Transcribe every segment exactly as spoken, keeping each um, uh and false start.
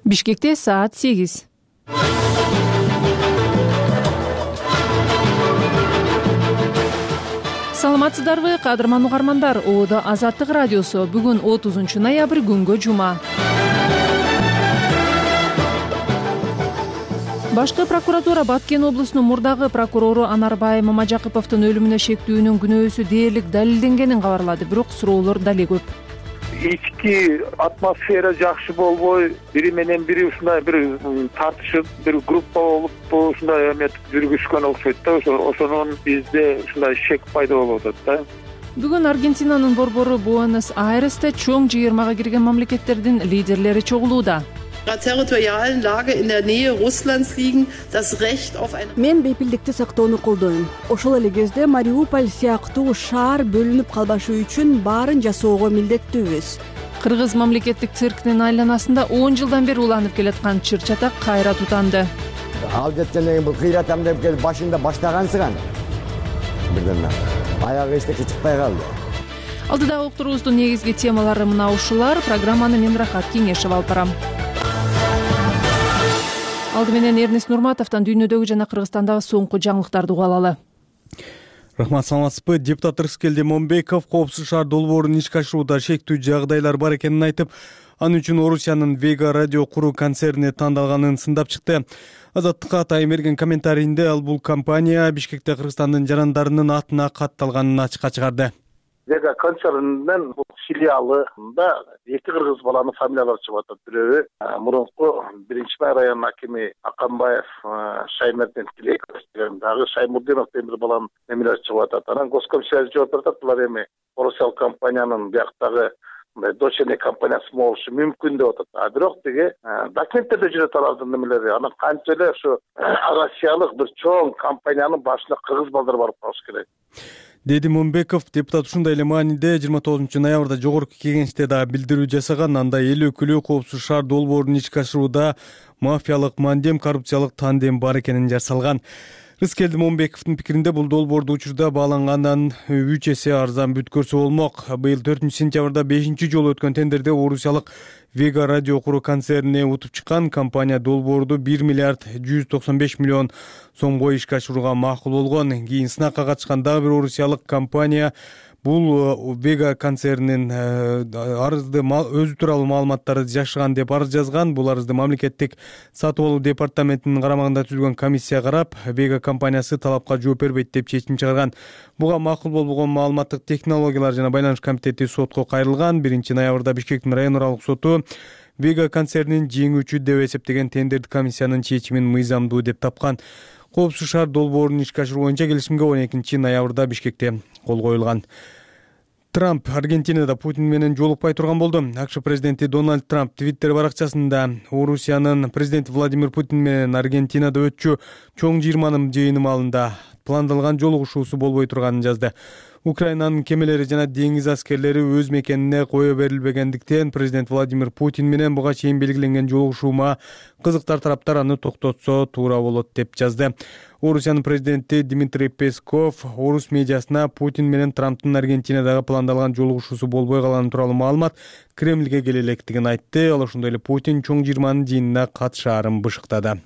Бишкекте саат сегиз. Саламатсыздарбы, кадырман угармандар. Оодо Азаттык радиосу. Бүгүн отузунчу ноябрь күнгө жума. Башкы прокуратура Баткен облусунун мурдагы прокурору Анарбай Мамажакыповдун өлүмүнө шектүүнүн күнөөсү дээрлик далилденгенин кабарлады, бирок суроолор дале көп. Ички атмосфера жакшы болбой, бири менен бири ушундай бир тартышып, бир группа болуп ушундай эметип жүргүшкөн окшойт да. Ошонун бизде ушундай шек пайда болуп атат да. Бүгүн Аргентинанын борбору Буэнос-Айресте чоң жыйырмага кирген мамлекеттердин лидерлери чогулууда. Territorialen Lage in der Nähe Russlands liegen, das Recht auf eine... Мен бейпилдикти сактоону колдойм. Ошол эле кезде Мариуполь сыяктуу шаар бөлүнүп калбашы үчүн баарын жасоого милдеттүүбүз. Кыргыз мамлекеттик циркинин айланасында он жылдан бери уланып келаткан чыр-чатак кайра тутанды. Ал жеткенден бул кыйратам деп келип башында баштагансыган. Бирден аягы эчтеке чыкпай калды. Алдыдагы уктуруубуздун негизги темалары мына ушулар. Программаны мен Рахат Кеңешева алып барам. Алды менен Эрнест Нурматовдон дүйнөдөгү жана Кыргызстандагы соңку жаңылыктарды угуп алалы. Рахмат, саламатсызбы. Депутат Рыскелди Момбеков коопсуз шаар долбоорун ишке ашырууда шектүү жагдайлар бар экенин айтып, ал үчүн Орусиянын Вега радио куруу концерни тандалганын сындап чыкты. Азаттыкка атайын берген комментарийинде ал бул компания Бишкекте Кыргызстандын жарандарынын атына катталганын ачыкка чыгарды. Вега концернинин филиалында эки кыргыз баланын фамилиялары чыгып атат. Бирөө мурунку биринчи май районунун акими Акамбаев Шаймердин Тилеков деген, дагы Шаймурдинов деген бир баланын фамилиясы чыгып атат. Анан госкомиссия жооп берет, булар эми Орусиялык компаниянын бияктагы дочерний компаниясы болушу мүмкүн деп атат. А бирок тиги документтерде жүрөт алардын немелери. Анан канча эле ушу Россиялык бир чоң компаниянын башында кыргыз балдар барып калыш керек. Деди Момбеков. Депутат ушундай эле мааниде жыйырма тогузунчу ноябрда жогорку кеңеште да билдирүү жасаган. Анда эл өкүлү коопсуз шаар долбоорун ишке ашырууда мафиялык мандем, коррупциялык тандем бар экенин жарсалган. Рыскелди Момбековдун пикиринде бул долбоорду учурда баалангандан үч эсе арзан бүткөрсө болмок. Быйыл төртүнчү сентябрда бешинчи жолу өткөн тендерде орусиялык Вега радио куруу концерни утуп чыккан. Компания долбоорду бир миллиард жүз токсон беш миллион сомго ишке ашырууга макул болгон. Кийин сынакка катышкан дагы бир орусиялык компания бул Вега концернинин арызды өзү тууралуу маалыматтарды жашыган деп арыз жазган. Бул арызды мамлекеттик сатып алуу департаментинин карамагында түзүлгөн комиссия карап, Вега компаниясы талапка жооп бербейт деп чечим чыгарган. Буга макул болбогон маалыматтык технологиялар жана байланыш комитети сотко кайрылган. биринчи ноябрда Бишкектин район аралык соту Вега концернин жеңүүчү деп эсептеген тендерди комиссиянын чечимин мыйзамдуу деп тапкан. Коопсуз шаар долбоорун ишке ашыруу боюнча келишимге он экинчи ноябрда Бишкекте кол коюлган. Трамп Аргентинада Путин менен жолукпай турган болду. АКШ президенти Дональд Трамп Твиттер баракчасында Орусиянын президенти Владимир Путин менен Аргентинада өтчү чоң жыйырманын жыйыны маалында пландалган жолугушуусу болбой турганын жазды. Украинанын кемелери жана деңиз аскерлери өз мекенине кое берилбегендиктен президент Владимир Путин менен буга чейин белгиленген жолугушуума кызыктар тараптар аны токтотсо туура болот деп жазды. Орусиянын президенти Дмитрий Песков орус медиасына Путин менен Трамптын Аргентинадагы пландалган жолугушуусу болбой калганы тууралуу маалымат Кремльге келе электигин айтты. Ал ошондой эле Путин чоң жыйырманын жыйынына катышаарын бышыктады.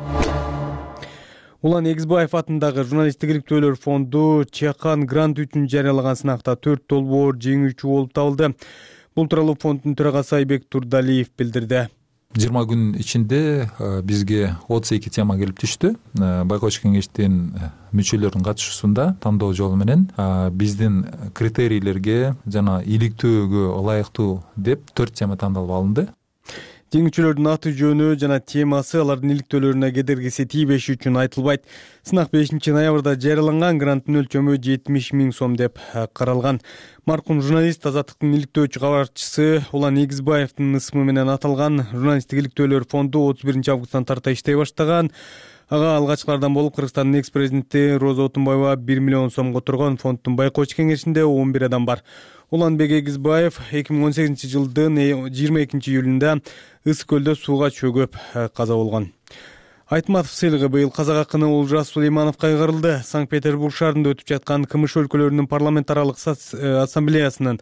Улан Эгизбаев атындагы журналисттик иликтөөлөр фонду Чакан грант үчүн жарыялаган сынакта төрт долбоор жеңүүчү болуп табылды. Бул тууралуу фонддун төрагасы Айбек Турдалиев билдирди. жыйырма күн ичинде бизге отуз эки тема келип түштү. Байкоочу кеңештин мүчөлөрүнүн катышуусунда тандоо жолу менен биздин критерийлерге жана иликтөөгө ылайыктуу деп төрт тема тандалып алынды. Жеңүүчүлөрдүн аты жөнү жана темасы алардын иликтөөлөрүнө кедергиси тийбеши үчүн айтылбайт. Сынак бешинчи ноябрда жарыяланган. Гранттын өлчөмү жетимиш миң сом деп каралган. Маркум журналист Азаттыктын иликтөөчү кабарчысы Улан Эгизбаевдин ысымы менен аталган журналисттик иликтөөлөр фонду отуз биринчи августтан тарта иштей баштаган. Ага алгачкылардан болуп Кыргызстандын экс-президенти Роза Отунбаева бир миллион сомго турган. Фонддун байкоочу кеңешинде он бир адам бар. Уланбек Эгизбаев эки миң он сегизинчи жылдын жыйырма экинчи июлунда Ыс көлдө сууга чөгүп каза болгон. Айтматов сыйлыгы быйыл казак акыны Олжас Сулеймановго кайрылды. Санкт-Петербург шаарында өтүп жаткан КМШ өлкөлөрүнүн парламент аралык ассамблеясынын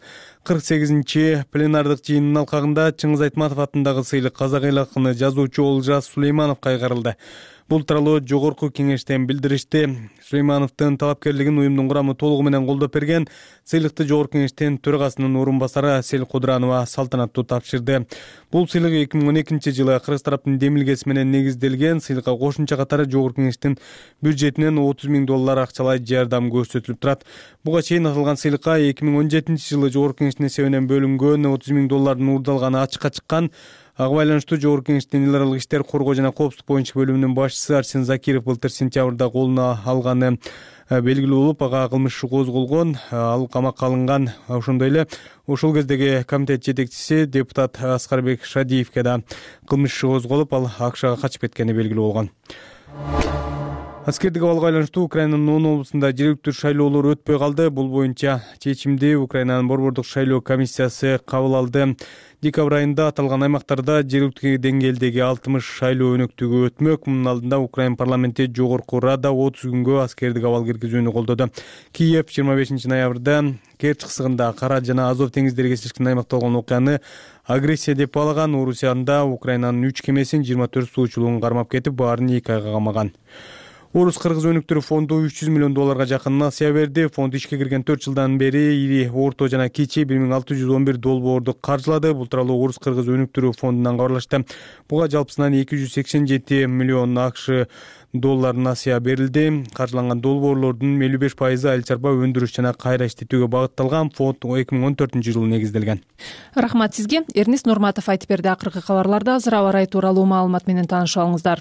кырк сегизинчи пленардык жыйынынын алкагында Чыңгыз Айтматов атындагы сыйлык казак эл акыны жазуучу Олжас Сулеймановго кайгарылды. Бул тууралуу жогорку кеңештен билдиришти. Сулеймановдун талапкерлигин уюмдун курамы толугу менен колдоп берген. Сыйлыкты жогорку кеңештин төрагасынын орун басары Асель Кудранова салтанаттуу тапшырды. Бул сыйлык эки миң он экинчи жылы кыргыз тараптын демилгеси менен негизделген. Сыйлыкка кошумча катары жогорку кеңештин бюджетинен отуз миң доллар акчалай жардам көрсөтүлүп турат. Буга чейин аталган сыйлыкка эки миң он жетинчи жылы жогорку кеңештин эсебинен бөлүнгөн отуз миң доллардын уурдалганы ачыкка чыккан. Ага байланыштуу жогорку кеңештин эл аралык иштер коргоо жана коопсуздук боюнча бөлүмүнүн башчысы Арсен Закиров былтыр сентябрда колуна алганы белгилүү болуп, ага кылмыш иши козголгон, ал камакка алынган. Ошондой эле ошол кездеги комитет жетекчиси депутат Аскарбек Шадиевке да кылмыш иши козголуп, ал АКШга качып кеткени белгилүү болгон. Аскердик абалга байланыштуу Украинанын он облусунда жергиликтүү шайлоолор өтпөй калды. Бул боюнча чечимди Украинанын борбордук шайлоо комиссиясы кабыл алды. Декабрь айында аталган аймактарда жергиликтүү деңгээлдеги алтымыш шайлоо өнөктүгү өтмөк. Мунун алдында Украин парламенти жогорку Рада отуз күнгө аскердик абал киргизүүнү колдоду. Киев жыйырма бешинчи ноябрда Керчь кысыгында Кара жана Азов теңиздери кесилишкен аймакта болгон окуяны агрессия деп баалаган. Орусия анда Украинанын үч кемесин жыйырма төрт суучулугун кармап кетип, баарын эки айга камаган. Орус кыргыз өнүктүрүү фонду үч жүз миллион долларга жакын насыя берди. Фонд ишке кирген төрт жылдан бери ири, орто жана кичи бир миң алты жүз он бир долбоорду каржылады. Бул тууралуу Орус кыргыз өнүктүрүү фондунан кабарлашты. Буга жалпысынан эки жүз сексен жети миллион АКШ доллар насыя берилди. Каржыланган долбоорлордун элүү беш пайызы айыл чарба өндүрүш жана кайра иштетүүгө багытталган. Фонд эки миң он төртүнчү жылы негизделген. Рахмат сизге. Эрнис Нурматов айтып берди. Акыркы кабарларда азыр аба ырайы тууралуу маалымат менен таанышып алыңыздар.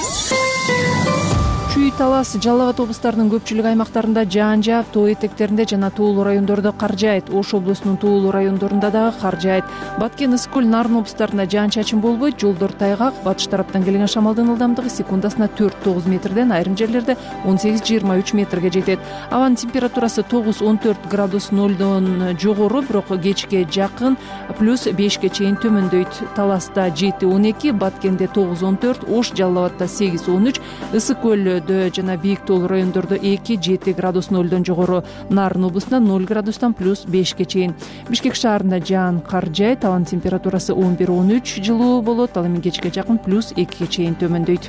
Чүй, Талас, Жалал Абад облустарынын көпчүлүк аймактарында жаан жаап, тоо этектеринде жана туулуу райондордо кар жаайт. Ош облусунун туулуу райондорунда дагы кар жаайт. Баткен, Ысык көл, Нарын облустарында жаан чачын болбойт. Жолдор тайгак. Батыш тараптан келген шамалдын ылдамдыгы секундасына төрт тогуз метрден, айрым жерлерде он сегиз жыйырма үч метрге жетет. Абанын температурасы тогуз он төрт градус нолдон жогору, бирок кечке жакын плюс бешке чейин төмөндөйт. Таласта жети он эки, Баткенде тогуз он төрт, Ош, Жалал Абадда сегиз он үч, Ысык көл жана бийик тоолуу райондордо эки жети градус нолдон жогору. Нарын облусунда ноль градустан плюс бешке чейин. Бишкек шаарында жаан кар жаайт. Абанын температурасы он бир он үч, жылуу болот. Ал эми кечке жакын плюс экиге чейин төмөндөйт.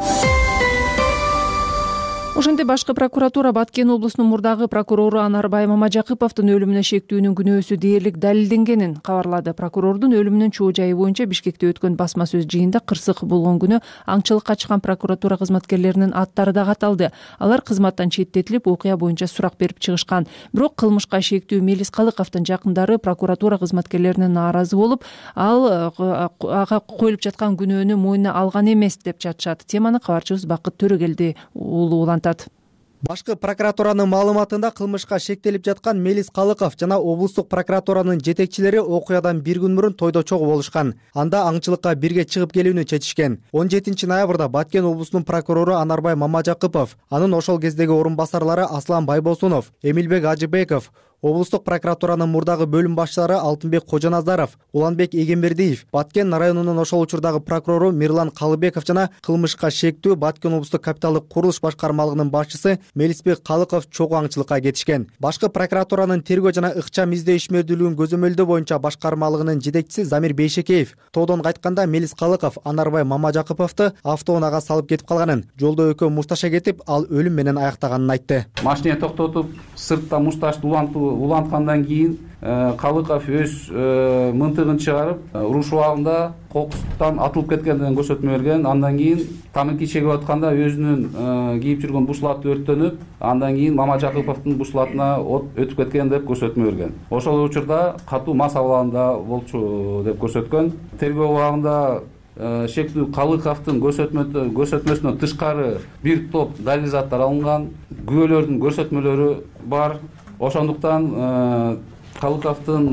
Ошентип башкы прокуратура Баткен облусунун мурдагы прокурору Анарбай Мамажакыповдун өлүмүнө шектүүнүн күнөөсү дээрлик далилденгенин кабарлады. Прокурордун өлүмүнүн чоо жайы боюнча Бишкекте өткөн басма сөз жыйында кырсык болгон күнү аңчылыкка чыккан прокуратура кызматкерлеринин аттары да каталды. Алар кызматтан четтетилип, окуя боюнча сурак берип чыгышкан. Бирок кылмышка шектүү Мелис Калыковдун жакындары прокуратура кызматкерлерине нааразы болуп, ал ага коюлуп жаткан күнөөнү мойнуна алган эмес деп жатышат. Теманы кабарчыбыз Бакыт Төрөгелди уулу улантат. Башкы прокуратуранын маалыматында кылмышка шектелип жаткан Мелис Калыков жана облустук прокуратуранын жетекчилери окуядан бир күн мурун тойдо чогуу болушкан. Анда аңчылыкка бирге чыгып келүүнү чечишкен. он жетинчи ноябрда Баткен облусунун прокурору Анарбай Мамажакыпов, анын ошол кездеги орун басарлары Аслан Байбосунов, Эмилбек Ажыбеков, облустук прокуратуранын мурдагы бөлүм башчылары Алтынбек Кожоназаров, Уланбек Эгембердиев, Баткен районунун ошол учурдагы прокурору Мирлан Калыбеков жана кылмышка шектүү Баткен облустук капиталдык курулуш башкармалыгынын башчысы Мелисбек Калыков чогуу аңчылыкка кетишкен. Башкы прокуратуранын тергөө жана ыкчам издөө ишмердүүлүгүн көзөмөлдөө боюнча башкармалыгынын жетекчиси Замир Бейшекеев тоодон кайтканда Мелис Калыков Анарбай Мамажакыповду автоунаага салып кетип калганын, жолдо экөө мушташа кетип, ал өлүм менен аяктаганын айтты. Машина токтотуп, сыртта мушташты уланткандан кийин Калыков өз мынтыгын чыгарып, уруш убагында кокустан атылып кеткендигин көрсөтмө берген. Андан кийин тамаки чегип атканда өзүнүн кийип жүргөн бушлаты өрттөнүп, андан кийин Мамажакыповдун бушлатына от өтүп кеткен деп көрсөтмө берген. Ошол учурда катуу мас абалында болчу деп көрсөткөн. Тергөө убагында шектүү Калыковдун көрсөтмөсүнөн тышкары бир топ далил заттар алынган, күбөлөрдүн көрсөтмөлөрү бар. Ошондуктан Калыковдун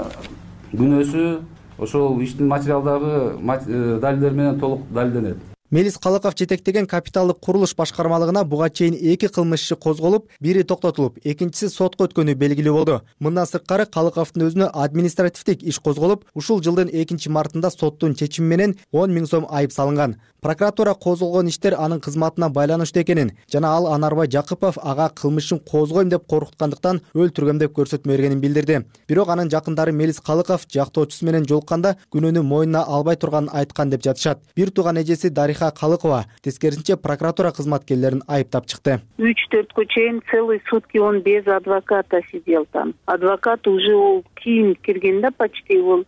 күнөөсү ошол иштин материалдары далилдер менен толук далилденет. Мелис Калыков жетектеген капиталдык курулуш башкармалыгына буга чейин эки кылмыш иши козголуп, бири токтотулуп, экинчиси сотко өткөнү белгилүү болду. Мындан сырткары Калыковдун өзүнө административдик иш козголуп, ушул жылдын экинчи мартында соттун чечими менен он миң сом айып салынган. Прокуратура козголгон иштер анын кызматына байланыштуу экенин жана ал Анарбай Жакыпов ага кылмышын козгойм деп коркуткандыктан өлтүргөм деп көрсөтмө бергенин билдирди. Бирок анын жакындары Мелис Калыков жактоочусу менен жолукканда күнөөнү мойнуна албай турганын айткан деп жатышат. Бир тууган эжеси Дариха Калыкова тескерисинче прокуратура кызматкерлерин айыптап чыкты. үч төрткө чейин целый сутки он без адвоката сидел там. Адвокат уже ол кийин киргенде почти ол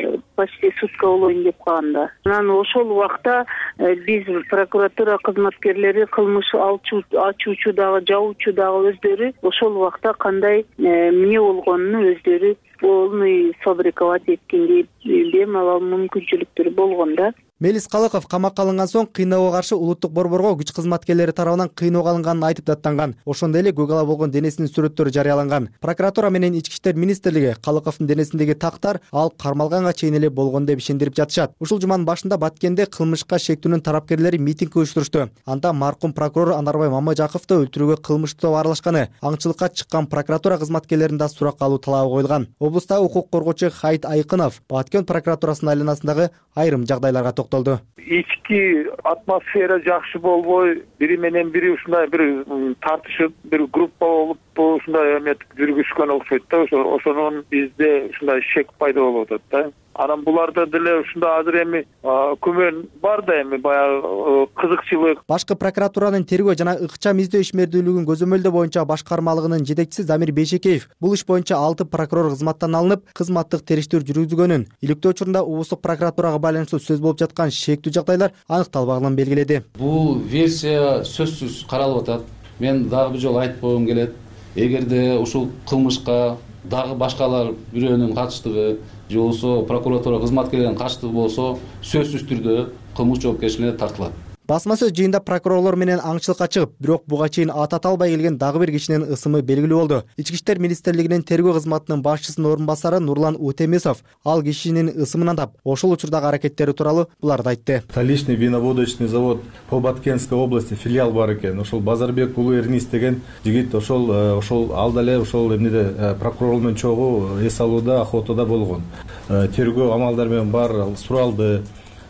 почти сутка болоюн деп калганда. Анан ошол убакта биз прокуратура кызматкерлери кылмыш ачуучу дагы жабуучу дагы өздөрү ошол убакта кандай эмне болгонун өздөрү полный сфабриковать эткенге бемалал мүмкүнчүлүктөр болгон да. Мелис Калыков камакка алынган соң кыйноого каршы улуттук борборго күч кызматкерлери тарабынан кыйноого алынганын айтып даттанган. Ошондой эле көк ала болгон денесинин сүрөттөрү жарыяланган. Прокуратура менен Ички иштер министрлиги Калыковдун денесиндеги тактар ал кармалганга чейин эле болгон деп ишендирип жатышат. Ушул жуманын башында Баткенде кылмышка шектүүнүн тарапкерлери митинг уюштурушту. Анда маркум прокурор Анарбай Мамажаковду өлтүрүүгө кылмыштуу аралашканы, аңчылыкка чыккан прокуратура кызматкерлерин да суракка алуу талабы коюлган. Облустагы укук коргоочу Хайт Айкынов Баткен прокуратурасынын айланасындагы айрым жагдайларга токтолду. Ички атмосфера жакшы болбой, бири менен бири ушундай бир тартышып, бир группа болуп ушундай эмет жүргүзгөн окшойт да. Ошонун бизде ушундай шек пайда болуп атат да. Анан буларда деле ушундай азыр эми күмөн бар да, эми баягы кызыкчылык. Башкы прокуратуранын тергөө жана ыкчам издөө ишмердүүлүгүн көзөмөлдөө боюнча башкармалыгынын жетекчиси Замир Бейшекеев бул иш боюнча алты прокурор кызматтан алынып, кызматтык териштирүү жүргүзүлгөнүн, иликтөө учурунда облустук прокуратурага байланыштуу сөз болуп жаткан шектүү жагдайлар аныкталбаганын белгиледи. Бул версия сөзсүз каралып атат. Мен дагы бир жолу айтып койгум келет. Эгерде ушул кылмышка дагы башкалар бирөөнүн катыштыгы же болбосо прокуратура кызматкерлеринин катыштыгы болсо, сөзсүз түрдө кылмыш жоопкерчилигине тартылат. Басма сөз жыйында прокурорлор менен аңчылыкка чыгып, бирок буга чейин ат ата албай келген дагы бир кишинин ысымы белгилүү болду. Ички иштер министрлигинин тергөө кызматынын башчысынын орун басары Нурлан Утемисов ал кишинин ысымын атап, ошол учурдагы аракеттери тууралуу буларды айтты. Столичный виноводочный завод по Баткенской области филиал бар экен. Ошол Базарбек уулу Эрнис деген жигит ошол ошол ал дале ошол эмнеде прокурор менен чогуу эс алууда, охотада болгон. Тергөө амалдары менен бар суралды.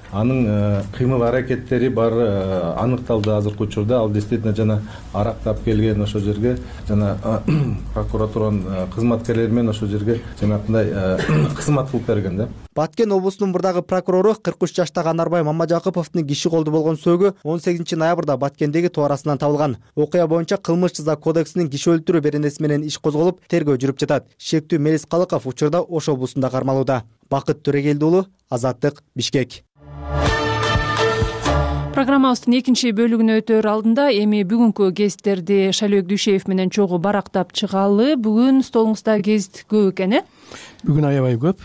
Анын кыймыл аракеттери бар аныкталды азыркы учурда. Ал действительно жана арактап келген ошол жерге, жана прокуратуранын кызматкерлери менен ошол жерге жанагындай кызмат кылып берген да. Баткен облусунун мурдагы прокурору кырк үч жаштагы Анарбай Мамажаковдун киши колду болгон сөөгү он сегизинчи ноябрда Баткендеги тоо арасынан табылган. Окуя боюнча кылмыш жаза кодексинин киши өлтүрүү беренеси менен иш козголуп, тергөө жүрүп жатат. Шектүү Мелис Калыков учурда Ош облусунда кармалууда. Бакыт Төрегелди уулу, Азаттык, Бишкек. Программабыздын экинчи бөлүгүнө өтөр алдында эми бүгүнкү гезиттерди Шалөк Дүйшеев менен чогуу барактап чыгалы. Бүгүн столуңузда гезит көп экен, э? Бүгүн аябай көп.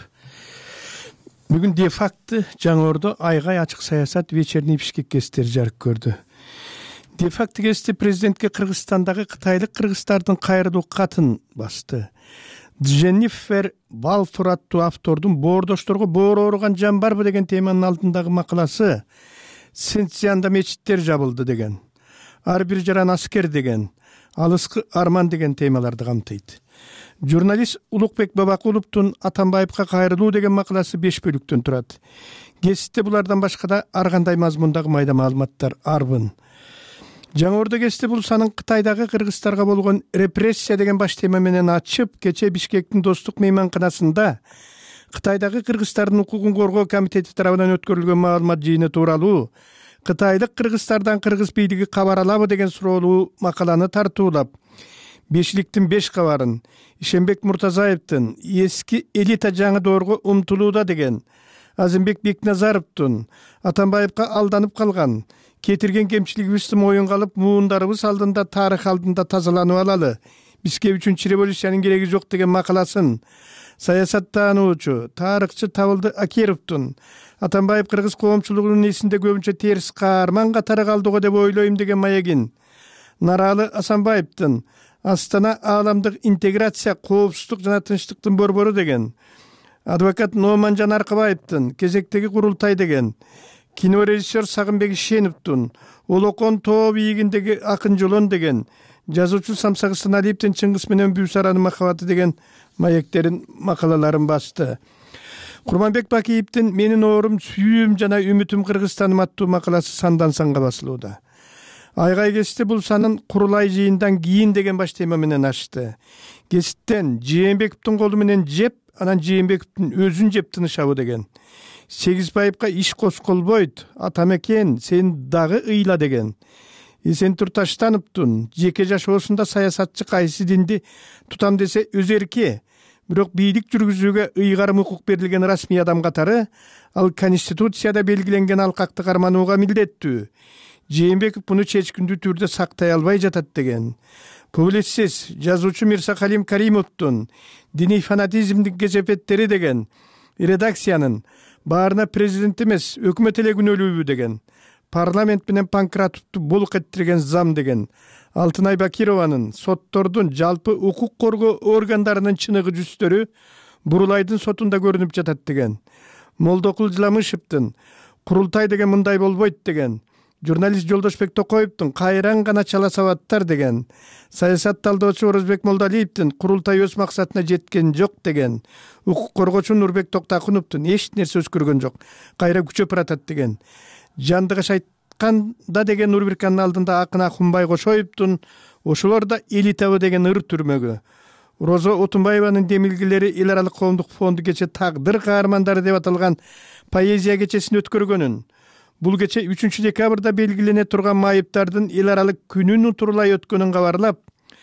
Бүгүн де факто Жаңы Ордо айгай ачык саясат вечерний Бишкек гезиттери жарык көрдү. Де факто гезити президентке Кыргызстандагы кытайлык кыргыздардын кайрылуу катын басты. Дженнифер Балфур аттуу автордун боордошторго боор ооруган жан барбы деген теманын алдындагы макаласы Сенцияндо мечиттер жабылды деген, ар бир жаран аскер деген, алыскы арман деген темаларды камтыйт. Журналист Улукбек Бабакуловдун Атамбаевка кайрылуу деген макаласы беш бөлүктөн турат. Гезитте булардан башка да ар кандай мазмундагы майда маалыматтар арбын. Жаңы Ордо гезити бул санын Кытайдагы кыргыздарга болгон репрессия деген баш тема менен ачып, кече Бишкектин Достук мейманканасында Кытайдагы кыргыздардын укугун коргоо комитети тарабынан өткөрүлгөн маалымат жыйыны тууралуу Кытайлык кыргыздардан кыргыз бийлиги кабар алабы деген суроолуу макаланы тартуулап, бешликтин беш кабарын, Ишенбек Муртазаевдин эски элита жаңы доорго умтулууда деген, Азимбек Бекназаровдун Атамбаевка алданып калган, кетирген кемчилигибизди моюнга алып, муундарыбыз алдында, тарых алдында тазаланып алалы, бизге үчүнчү революциянын кереги жок деген макаласын саясаттануучу, тарыхчы Табылды Акеровдун Атамбаев кыргыз коомчулугунун эсинде көбүнчө терс каарман катары калдыго деп ойлойм деген маегин, Наралы Асанбаевдин Астана ааламдык интеграция, коопсуздук жана тынчтыктын борбору деген, адвокат Номанжан Аркабаевдин Кезектеги курултай деген, кинорежиссер Сагынбек Ишеновдун Олокон тоо бийигиндеги акын жолон деген, жазуучу Самсагыстан Алиевдин Чыңгыз менен Бүүсаранын махабаты деген маектерин макалаларын басты. Курманбек Бакиевдин Менин оорум, сүйүүм жана үмүтүм Кыргызстаным аттуу макаласы сандан санга басылууда. Айгай кести бул санын курулай жыйындан кийин деген баш тема менен ачты. Кеситтен Жээнбековдун колу менен жеп, анан Жээнбековдун өзүн жеп тынышабы деген. Сегизбаевка иш косколбойт, атамекен сен дагы ыйла деген. Эсентур Таштановдун жеке жашоосунда саясатчы кайсы динди тутам десе өз эрки, бирок бийлик жүргүзүүгө ыйгарым укук берилген расмий адам катары, ал конституцияда белгиленген алкакты карманууга милдеттүү. Жээнбеков буну чечкиндүү түрдө сактай албай жатат деген. Публицист жазуучу Мирсакалим Каримовдун диний фанатизмдин кезепеттери деген редакциянын баарына президент эмес, өкмөт эле күнөөлүүбү деген. Парламент менен Панкратовду булк эттирген зам деген. Алтынай Бакированын соттордун жалпы укук коргоо органдарынын чыныгы жүздөрү Бурулайдын сотунда көрүнүп жатат деген. Молдокул Жыламышевдин курултай деген мындай болбойт деген. Журналист Жолдошбек Токоевдун кайран гана чала сабаттар деген. Саясат талдоочу Орозбек Молдалиевдин курултай өз максатына жеткен жок деген. Укук коргоочу Нурбек Токтакуновдун эч нерсе өзгөргөн жок, кайра күчөп баратат деген. Жандыгаш айтканда деген Нурбирканын алдында Акын Акунбай Кошоевдун ошолор да элитабы деген ыр түрмөгү. Роза Отунбаеванын демилгелери эл аралык коомдук фонду кече тагдыр каармандары деп аталган поэзия кечесин өткөргөнүн, бул кече үчүнчү декабрда белгилене турган майыптардын эл аралык күнүн утурлай өткөнүн кабарлап,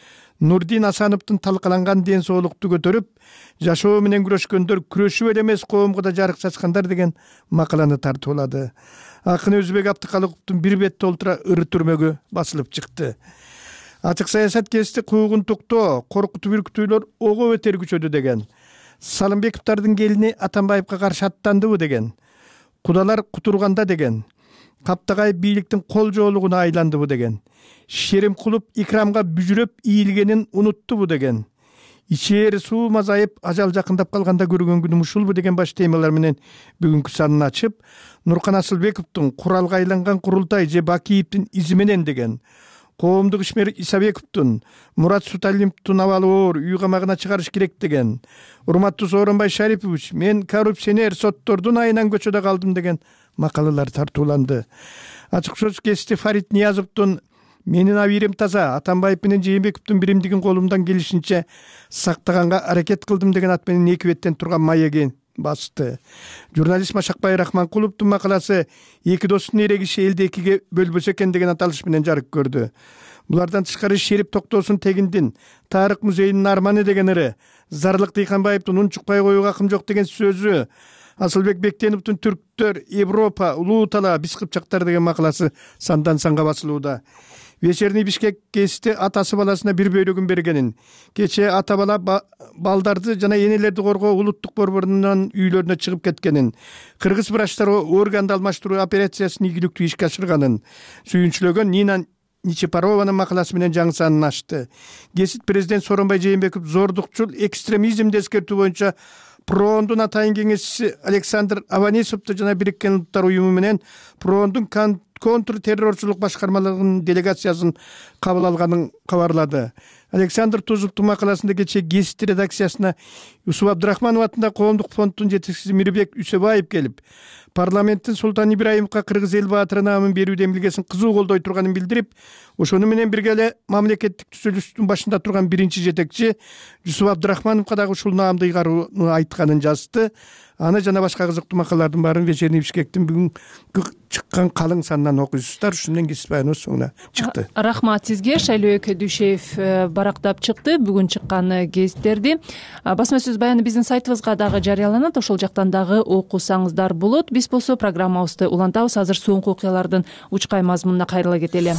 Нурдин Асановдун талкаланган ден соолукту көтөрүп, жашоо менен күрөшкөндөр күрөшүп эле эмес коомго да жарык чачкандар деген макаланы тартуулады. Акын Өзбек Абдыкалыковдун бир бет толтура ыр түрмөгү басылып чыкты. Ачык саясат кести куугун туктоо, коркутуп үркүтүүлөр ого бетер күчөдү деген. Салымбековдардын келини Атамбаевка каршы аттандыбы деген. Кудалар кутурганда деген. Каптагай бийликтин кол жоолугуна айландыбы деген. Шерим кулуп Икрамга бүжүрөп ийилгенин унуттубу деген. Ичээр суу мазайып, ажал жакындап калганда көргөн күнүм ушулбу деген баш темалар менен бүгүнкү санын ачып, Нуркан Асылбековдун куралга айланган курултай же Бакиевдин изи менен деген. Коомдук ишмер Исабековдун Мурат Суталимовдун абалы оор, үй камагына чыгарыш керек деген. Урматтуу Сооронбай Шарипович, мен коррупционер, соттордун айынан көчөдө калдым деген макалалар тартууланды. Ачык сөз кести Фарид Ниязовдун Менин абийирим таза, Атамбаев менен Жээнбековдун биримдигин колумдан келишинче сактаганга аракет кылдым деген ат менен эки беттен турган маегин басты. Журналист Машакбай Рахманкуловдун макаласы эки достун эрегиши элди экиге бөлбөсө экен деген аталыш менен жарык көрдү. Булардан тышкары Шерип Токтоосун Тегиндин Тарык музейинин арманы деген ыры, Зарлык Дыйканбаевдин Ун чукпай коюуга акым жок деген сөзү, Асылбек Бектеновдун Түрктөр, Европа, Улуу Тала, Биз Кыпчактар деген макаласы сандан санга басылууда. Вечерний Бишкек кести атасы баласына бир бөлөгүн бергенин, кече ата бала балдарды жана энелерди коргоо улуттук борборунан үйлөрүнө чыгып кеткенин, кыргыз врачтары органды алмаштыруу операциясын ийгиликтүү ишке ашырганын сүйүнчүлөгөн Нина Ничипарованын макаласы менен жаңы санын ачты. Кесит президент Сооронбай Жээнбеков зордукчул экстремизмди эскертүү боюнча Проондун атайын кеңешчиси Александр Аванесовду жана Бириккен Улуттар уюму менен Проондун контртеррорчулук башкармалыгынын делегациясын кабыл алганын кабарлады. Александр Тузовдун макаласында кече Гесит редакциясына Юсуп Абдрахманов атындагы коомдук фонддун жетекчиси Мирбек Үсөбаев келип, парламенттин Султан Ибраимовго кыргыз эл баатыры наамын берүү демилгесин кызуу колдой турганын билдирип, ошону менен бирге эле мамлекеттик түзүлүштүн башында турган биринчи жетекчи Юсуп Абдрахмановго дагы ушул наамды ыйгарууну айтканын жазды. Аны жана башка кызыктуу макалалардын баарын Вечерний Бишкектин бүгүн чыккан калың санынан окуйсуздар. Ушун менен кесип баяныбыз соңуна чыкты. Рахмат сизге. Шайлөөк Дүйшеев барактап чыкты бүгүн чыккан гезиттерди. Басма сөз баяны биздин сайтыбызга дагы жарыяланат. Ошол жактан дагы окусаңыздар болот. Биз болсо программабызды улантабыз. Азыр соңку окуялардын учкай мазмунуна кайрыла кетели.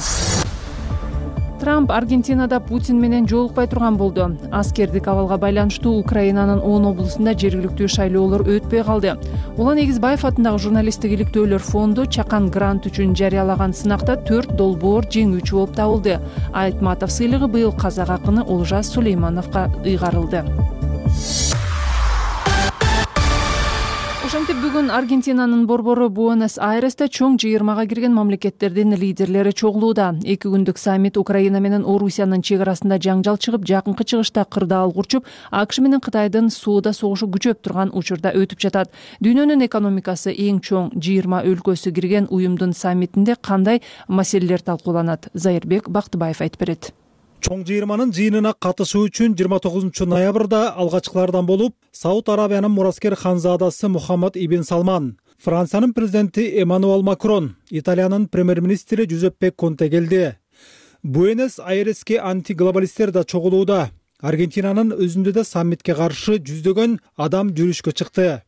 Трамп Аргентинада Путин менен жолукпай турган болду. Аскердик абалга байланыштуу Украинанын он облусунда жергиликтүү шайлоолор өтпөй калды. Улан Эгизбаев атындагы журналисттик иликтөөлөр фонду чакан грант үчүн жарыялаган сынакта төрт долбоор жеңүүчү болуп табылды. Айтматов сыйлыгы быйыл казак акыны Олжас Сулеймановго ыйгарылды. Ошентип бүгүн Аргентинанын борбору Буэнос-Айресте чоң жыйырмага кирген мамлекеттердин лидерлери чогулууда. Эки күндүк саммит Украина менен Орусиянын чек арасында жаңжал чыгып, жакынкы чыгышта кырдаал курчуп, АКШ менен Кытайдын сууда согушу күчөп турган учурда өтүп жатат. Дүйнөнүн экономикасы эң чоң жыйырма өлкөсү кирген уюмдун саммитинде кандай маселелер талкууланат? Зайырбек Бактыбаев айтып берет. Чоң жыйырманын жыйынына катышуу үчүн жыйырма тогузунчу ноябрда алгачкылардан болуп, Сауд Арабиянын мураскер ханзадасы Мухаммад ибн Салман, Франциянын президенти Эммануэл Макрон, Италиянын премьер-министри Жузеппе Конте келди. Буэнос-Айреске антиглобалисттер да чогулууда. Аргентинанын өзүндө да саммитке каршы жүздөгөн адам жүрүшкө чыкты.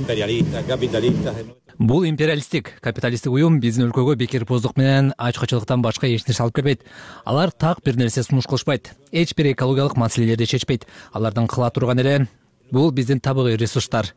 Бул империалисттик, капиталисттик уюм биздин өлкөгө бекерпоздук менен ачкычылыктан башка эч нерсе алып келбейт. Алар так бир нерсе сунуш кылышпайт. Эч бир экологиялык маселелерди чечпейт. Алардын кыла турган эле бул биздин табигый ресурстар.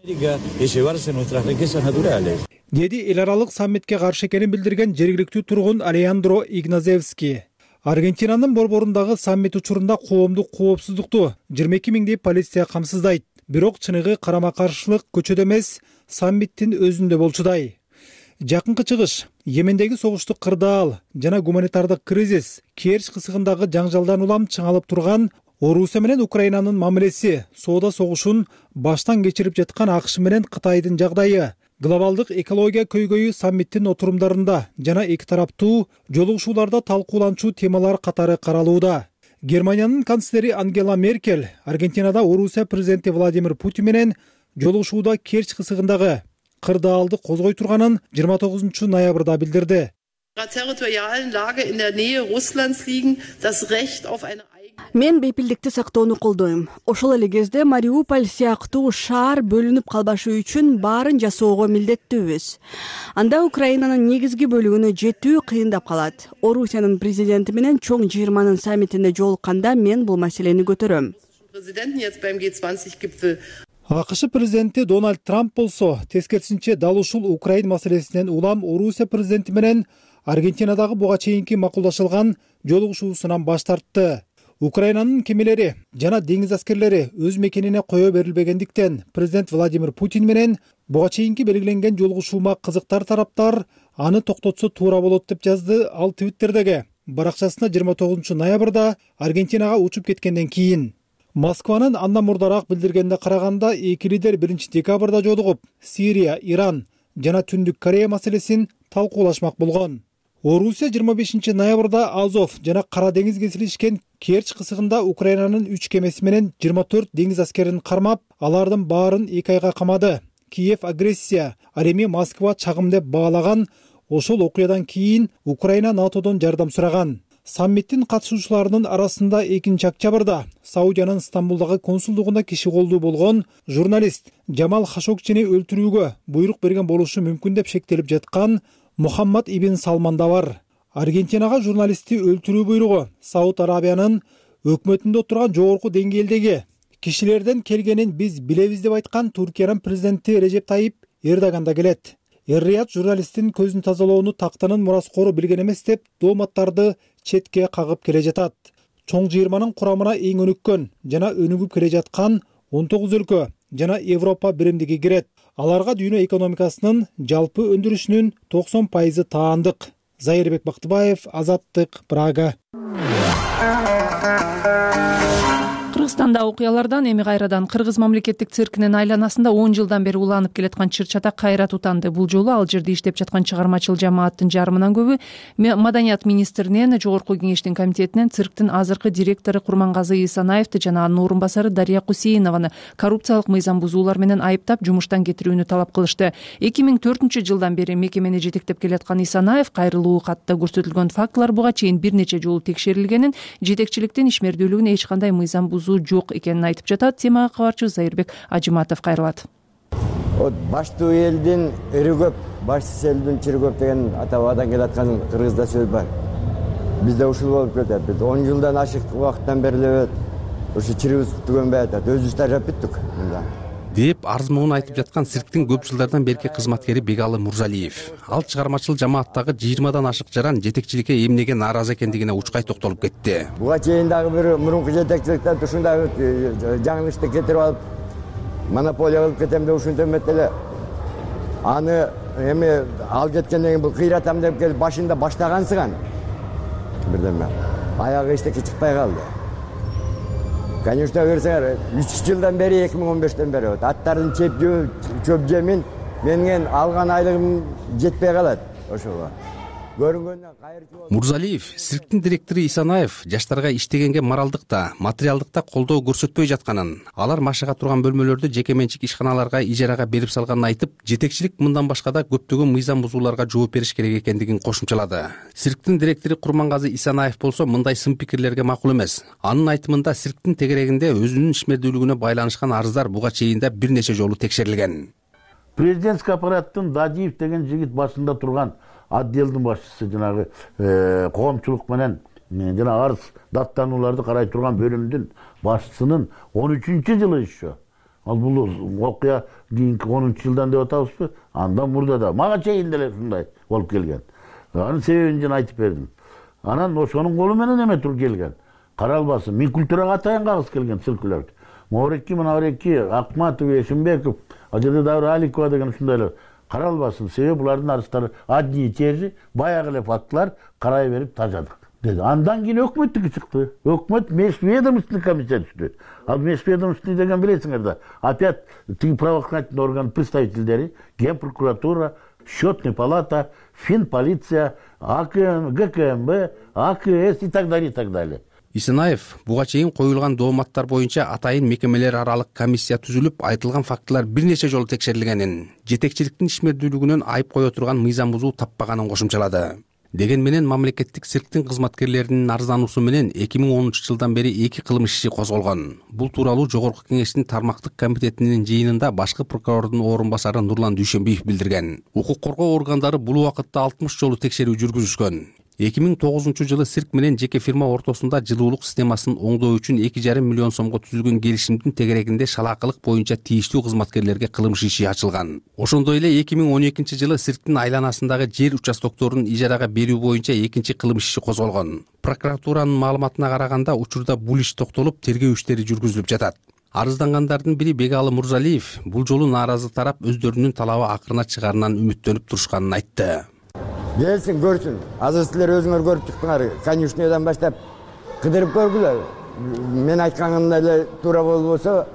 Деди эл аралык саммитке каршы экенин билдирген жергиликтүү тургун Алеандро Игназевский. Аргентинанын борборундагы саммит учурунда коомдук коопсуздукту жыйырма эки миңдей полиция камсыздайт. Бирок чыныгы карама-каршылык көчөдө эмес, саммиттин өзүндө болчудай. Жакынкы чыгыш, Йемендеги согуштук кырдаал жана гуманитардык кризис, Керч кысыгындагы жаңжалдан улам чыңалып турган Орусия менен Украинанын мамилеси, соода согушун баштан кечирип жаткан АКШ менен Кытайдын жагдайы, глобалдык экология көйгөйү саммиттин отурумдарында жана эки тараптуу жолугушууларда талкууланчу темалар катары каралууда. Германиянын канцлери Ангела Меркель Аргентинада Орусия президенти Владимир Путин менен жолугушууда Керч кысыгындагы кырдаалды козгой турганын жыйырма тогузунчу ноябрда билдирди. Мен бейпилдикти сактоону колдойм. Ошол эле кезде Мариуполь сыяктуу шаар бөлүнүп калбашы үчүн баарын жасоого милдеттүүбүз. Анда Украинанын негизги бөлүгүнө жетүү кыйындап калат. Орусиянын президенти менен чоң жыйырманын саммитинде жолукканда мен бул маселени көтөрөм. АКШ президенти Дональд Трамп болсо, тескерисинче дал ушул Украин маселесинен улам Орусия президенти менен Аргентинадагы буга чейинки макулдашылган жолугушуусунан баш тартты. Украинанын кемелери жана деңиз аскерлери өз мекенине кое берилбегендиктен президент Владимир Путин менен буга чейинки белгиленген жолугушууга кызыктар тараптар аны токтотсо туура болот деп жазды ал Твиттердеги баракчасына жыйырма тогузунчу ноябрда Аргентинага учуп кеткенден кийин. Москванын андан мурдараак билдиргенине караганда эки лидер биринчи декабрда жолугуп, Сирия, Иран жана Түндүк Корея маселесин талкуулашмак болгон. Орусия жыйырма бешинчи ноябрда Азов жана Кара деңиз кесилишкен Керч кысыгында Украинанын үч кемеси менен жыйырма төрт деңиз аскерин кармап, алардын баарын эки айга камады. Киев агрессия, ал эми Москва чагым деп баалаган. Ошол окуядан кийин Украина НАТОдон жардам сураган. Саммиттин катышуучуларынын арасында экинчи октябрда Саудиянын Стамбулдагы консулдугунда киши колдуу болгон журналист Жамал Хашокчини өлтүрүүгө буйрук берген болушу мүмкүн деп шектелип жаткан Мухаммад ибн Салман да бар. Аргентинага журналистти өлтүрүү буйругу Сауд Арабиянын өкмөтүндө отурган жогорку деңгээлдеги кишилерден келгенин биз билебиз деп айткан Туркиянын президенти Режеп Тайип Эрдоган да келет. Эр-Рияд журналисттин көзүн тазалоону тактанын мураскору билген эмес деп дооматтарды четке кагып келе жатат. Чоң жыйырманын курамына эң өнүккөн жана өнүгүп келе жаткан он тогуз өлкө жана Европа биримдиги кирет. Аларга дүйнө экономикасынын жалпы өндүрүшүнүн токсон пайызы таандык. Зайырбек Бактыбаев, Азаттык, Прага. Кыргызстанда окуялардан эми кайрадан Кыргыз мамлекеттик циркинин айланасында он жылдан бери уланып келаткан чыр-чатак кайра тутанды. Бул жолу ал жерде иштеп жаткан чыгармачыл жамааттын жарымынан көбү Маданият министринен, Жогорку кеңештин комитетинен, цирктин азыркы директору Курмангазы Исанаевди жана анын орун басары Дарья Кусейнованы коррупциялык мыйзам бузуулар менен айыптап, жумуштан кетирүүнү талап кылышты. эки миң төртүнчү жылдан бери мекемени жетектеп келаткан Исанаев кайрылуу катта көрсөтүлгөн фактылар буга чейин бир нече жолу текшерилгенин, жетекчиликтин ишмердүүлүгүнө эч кандай мыйзам бузуу жок экенин айтып жатат. Темага кабарчы Зайырбек Ажыматов кайрылат. Вот баштуу элдин өрү көп, башсыз элдин чыры көп деген ата-бабадан келаткан кыргызда сөз бар. Бизде ушул болуп кетет. Биз он жылдан ашык убакыттан бери эле ушу чырыбыз түгөнбөй атат. Өзүбүз тажап бүттүк мында. деп арыз муун айтып жаткан цирктин көп жылдардан берки кызматкери Бегалы Мурзалиев. Ал чыгармачыл жамааттагы жыйырмадан ашык жаран жетекчиликке эмнеге нааразы экендигине учкай токтолуп кетти. Буга чейин дагы бир мурунку жетекчиликтен ушундай жаңылышты кетирип алып, монополия кылып кетем деп ушинтип эмет эле аны эми ал кеткенден кийин бул кыйратам деп келип башында баштагансыган бирдеме аягы эчтеке чыкпай калды. Конечно, көрсөңөр үч жылдан бери эки миң он бештен бери аттардын чеп чөп жемин менин алган айлыгым жетпей калат ошого. Көрүнгөндөн кайрылып. Мурзалиев, цирктин директору Исанаев жаштарга иштегенге моралдык да, материалдык да колдоо көрсөтпөй жатканын, алар машыга турган бөлмөлөрдү жеке менчик ишканаларга ижарага берип салганын айтып, жетекчилик мындан башка да көптөгөн мыйзам бузууларга жооп бериш керек экендигин кошумчалады. Цирктин директору Курмангазы Исанаев болсо мындай сын пикирлерге макул эмес. Анын айтымында цирктин тегерегинде өзүнүн ишмердүүлүгүнө байланышкан арыздар буга чейин да бир нече жолу текшерилген. Президентский аппараттын Дадиев деген жигит башында турган отделдин башчысы жанагы коомчулук менен жана арыз даттанууларды карай турган бөлүмдүн башчысынын он үчүнчү жылы еще. Ал бул окуя кийинки онунчу жылдан деп атабызбы? Андан мурда да мага чейин деле ушундай болуп келген. Анын себебин жана айтып бердим. Анан ошонун колу менен эме туруп келген. Каралбасын. Мен культурага атайын кагыс келген циркулярды. Моорекки, Мунаврекки, Акматов, Эшимбеков, ажыды Давыр Аликова деген ушундайлар каралбасын. Себеби булардын арыздары одни и те же, баягы эле фактылар карай берип тажадык деди. Андан кийин өкмөттүкү чыкты. Өкмөт межведомственный комитет түздү. Ал межведомственный деген билесиңер да. Опять тиги правоохранительный орган представительдери, Генпрокуратура, Счетная палата, Финполиция, АКМ, ГКМБ, АКС и так далее, и так далее. Исанаев буга чейин коюлган дооматтар боюнча атайын мекемелер аралык комиссия түзүлүп, айтылган фактылар бир нече жолу текшерилгенин, жетекчиликтин ишмердүүлүгүнөн айып кое турган мыйзам бузуу таппаганын кошумчалады. Деген менен мамлекеттик цирктин кызматкерлеринин арыздануусу менен эки миң онунчу жылдан бери эки кылмыш иши козголгон. Бул тууралуу Жогорку Кеңештин тармактык комитетинин жыйынында башкы прокурордун орун басары Нурлан Дүйшөнбиев билдирген. Укук коргоо органдары бул убакытта алтымыш жолу текшерүү жүргүзүшкөн. эки миң тогузунчу жылы цирк менен жеке фирма ортосунда жылуулук системасын оңдоо үчүн эки жарым миллион сомго түзүлгөн келишимдин тегерегинде шалаакылык боюнча тийиштүү кызматкерлерге кылмыш иши ачылган. Ошондой эле эки миң он экинчи жылы цирктин айланасындагы жер участокторун ижарага берүү боюнча экинчи кылмыш иши козголгон. Прокуратуранын маалыматына караганда учурда бул иш токтолуп, тергөө иштери жүргүзүлүп жатат. Арыздангандардын бири Бегалы Мурзалиев бул жолу нааразы тарап өздөрүнүн талабы акырына чыгарынан үмүттөнүп турушканын айтты. Келсин көрсүн. Азыр силер өзүңөр көрүп чыктыңар. Конюшнядан баштап кыдырып көргүлөр. Мен айтканым эле туура болбосо,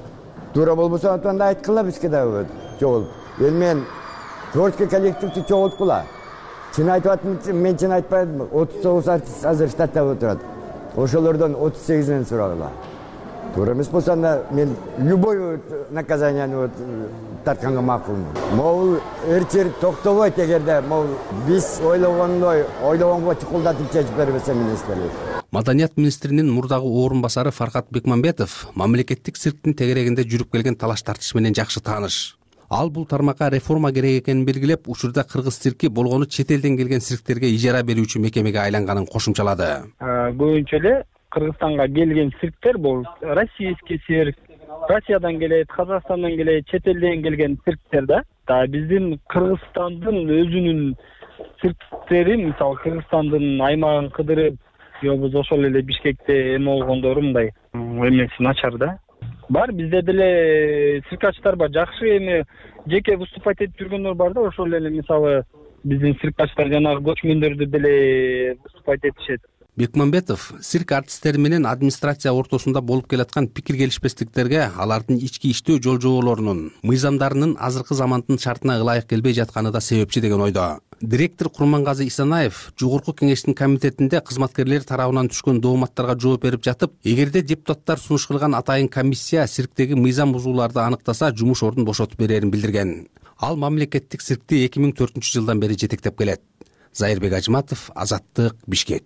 туура болбосо антанда айткыла бизге да жол. Эл мен творческий коллективди чогулткула. Чын айтып атам, мен чын айтпайм. отуз тогуз артист азыр штатта отурат. Ошолордон отуз сегизинен сурагыла. Туура эмес болсо анда мен любой наказанияны тартканга макулмун. Могул эрчер токтобойт эгерде могул биз ойлогондой, ойлогонго чукулдатып чечип бербесе министрлик. Маданият министринин мурдагы орун басары Фаркат Бекмамбетов мамлекеттик цирктин тегерегинде жүрүп келген талаш тартыш менен жакшы тааныш. Ал бул тармакка реформа керек экенин белгилеп, учурда кыргыз цирки болгону чет элден келген цирктерге ижара берүүчү мекемеге айланганын кошумчалады. Көбүнчө эле Кыргызстанга келген цирктер бул российский цирк, Россиядан келет, Казакстандан келет, чет элден келген цирктер да. Да биздин Кыргызстандын өзүнүн цирктери, мисалы Кыргызстандын аймагын кыдырып, yo болбосо ошол эле Бишкекте эме болгондору мындай эмеси начар да. Бар бизде деле циркачтар бар, жакшы эми жеке выступать этип жүргөндөр бар да, ошол эле мисалы биздин циркачтар жанагы көчмөндөрдү деле выступать этишет. Бекмамбетов цирк артисттери менен администрация ортосунда болуп келаткан пикир келишпестиктерге алардын ички иштөө жол жоболорунун, мыйзамдарынын азыркы замандын шартына ылайык келбей жатканы да себепчи деген ойдо. Директор Курмангазы Исанаев Жогорку Кеңештин комитетинде кызматкерлер тарабынан түшкөн дооматтарга жооп берип жатып, эгерде депутаттар сунуш кылган атайын комиссия цирктеги мыйзам бузууларды аныктаса, жумуш ордун бошотуп берерин билдирген. Ал мамлекеттик циркти эки миң төртүнчү жылдан бери жетектеп келет. Зайырбек Ажматов, Азаттык, Бишкек.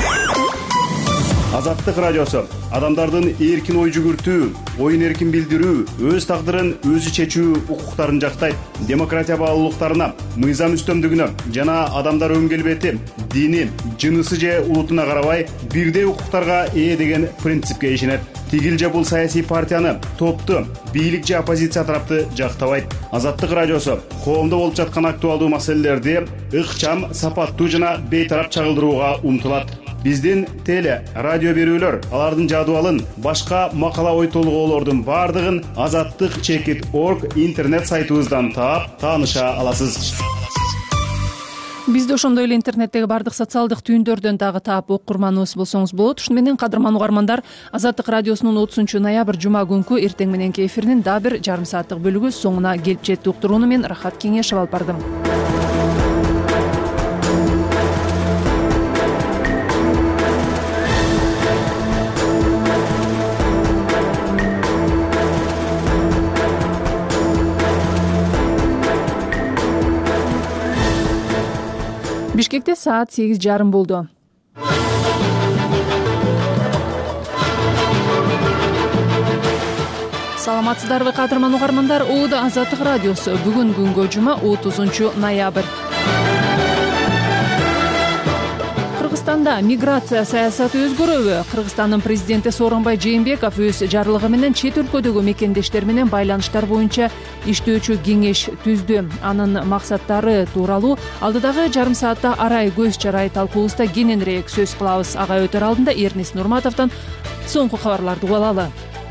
Азаттык радиосу адамдардын эркин ой жүгүртүү, оюн эркин билдирүү, өз тагдырын өзү чечүү укуктарын жактайт. Демократия баалуулуктарына, мыйзам үстөмдүгүнө жана адамдар өн келбети, дини, жынысы же улутуна карабай бирдей укуктарга ээ деген принципке ишенет. Тигил же бул саясий партияны, топту, бийлик же оппозиция тарапты жактабайт. Азаттык радиосу коомдо болуп жаткан актуалдуу маселелерди ыкчам, сапаттуу жана бейтарап чагылдырууга умтулат. биздин теле радио берүүлөр алардын жадыбалын, башка макала ой толгоолордун баардыгын азаттык чекит орг интернет сайтыбыздан таап тааныша аласыз. Бизде ошондой эле интернеттеги бардык социалдык түйүндөрдөн дагы таап окурманыбыз болсоңуз болот. Ушуну менен кадырман угармандар, Азаттык радиосунун отузунчу ноябрь жума күнкү эртең мененки эфиринин дагы бир жарым сааттык бөлүгү соңуна келип жетти. Уктурууну мен Рахат Кеңешев алып бардым. Бишкекте саат сегиз жарым болду. Саламатсыздарбы кадырман угармандар, Оодо Азаттык радиосу. Бүгүн күнгө жума отузунчу ноябрь. Кыргызстанда миграция саясаты өзгөрөбү? Кыргызстандын президенти Сооронбай Жээнбеков өз жарлыгы менен чет өлкөдөгү мекендештер менен байланыштар боюнча иштөөчү кеңеш түздү. Анын максаттары тууралуу алдыдагы жарым саатта арай көз чарай талкуубузда кененирээк сөз кылабыз. Ага өтөр алдында Эрнис Нурматовдон соңку кабарларды угуп алалы.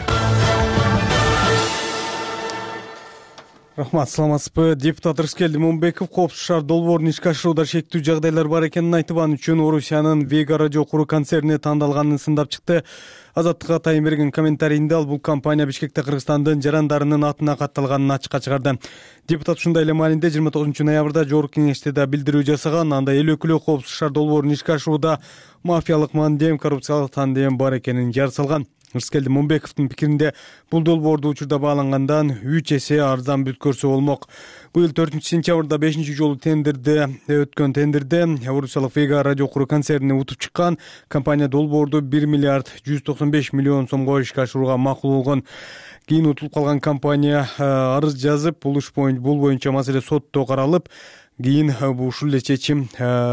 Рахмат, саламатсызбы. Депутат Рыскелди Момбеков коопсуз шаар долбоорун ишке ашырууда шектүү жагдайлар бар экенин айтып, ан үчүн Орусиянын Вега радио куруу концернине тандалганын сындап чыкты. Азаттыкка атайын берген комментарийинде ал бул компания Бишкекте Кыргызстандын жарандарынын атына катталганын ачыкка чыгарды. Депутат ушундай эле маанинде жыйырма тогузунчу ноябрда жогорку кеңеште да билдирүү жасаган. Анда эл өкүлү коопсуз шаар долбоорун ишке ашырууда мафиялык мандем, коррупциялык тандем бар экенин жар салган. Рыскелди Момбековдун пикиринде бул долбоорду учурда баалангандан үч эсе арзан бүткөрсө болмок. Быйыл төртүнчү сентябрда бешинчи жолу тендерде өткөн тендерде Орусиялык Вега радио куруу концерни утуп чыккан. Компания долбоорду бир миллиард жүз токсон беш миллион сомго ишке ашырууга макул болгон. Кийин утулуп калган компания арыз жазып, бул иш боюнча бул боюнча маселе сотто каралып, кийин ушул эле чечим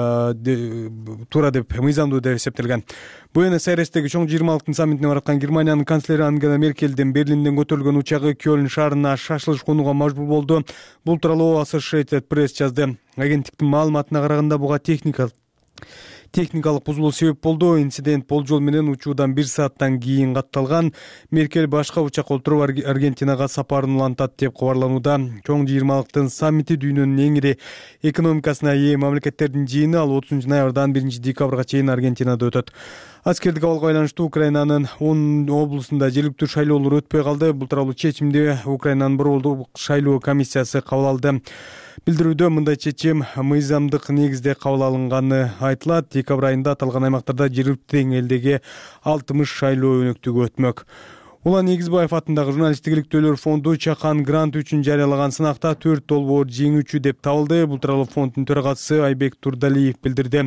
туура деп мыйзамдуу деп эсептелген. Буэнос Айрестеги чоң жыйырма алтынчы саммитине бараткан Германиянын канцлери Ангела Меркелдин Берлинден көтөрүлгөн учагы Кёльн шаарына шашылыш конууга мажбур болду. Бул тууралуу Associated Press жазды. Агенттиктин маалыматына караганда буга техника техникалык бузулуу себеп болду. Инцидент болжол менен учуудан бир сааттан кийин катталган. Меркель башка учакка отуруп Аргентинага сапарын улантат деп кабарланууда. Чоң жыйырмалыктын саммити дүйнөнүн эң ири экономикасына ээ мамлекеттердин жыйыны, ал отузунчу ноябрдан биринчи декабрга чейин Аргентинада өтөт. Аскердик абалга байланыштуу Украинанын он облусунда жергиликтүү шайлоолор өтпөй калды. Бул тууралуу чечимди Украинанын борбордук шайлоо комиссиясы кабыл алды. Билдирүүдө мындай чечим мыйзамдык негизде кабыл алынганы айтылат. Декабрь айында аталган аймактарда жергиликтүү деңгээлдеги алтымыш шайлоо өнөктүгү өтмөк. Улан Негизбаев атындагы журналисттик иликтөөлөр фонду Чакан грант үчүн жарыялаган сынакта төрт долбоор жеңүүчү деп табылды. Бул тууралуу фонддун төрагасы Айбек Турдалиев билдирди.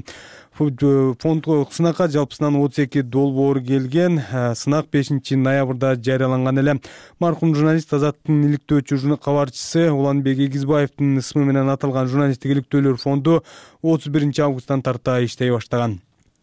Фондго сынакка жалпысынан отуз эки долбоор келген. Сынак бешинчи ноябрда жарыяланган эле. Маркум журналист Азаттын иликтөөчү кабарчысы Уланбек Эгизбаевдин ысмы менен аталган журналисттик иликтөөлөр фонду отуз биринчи августтан тарта иштей баштаган.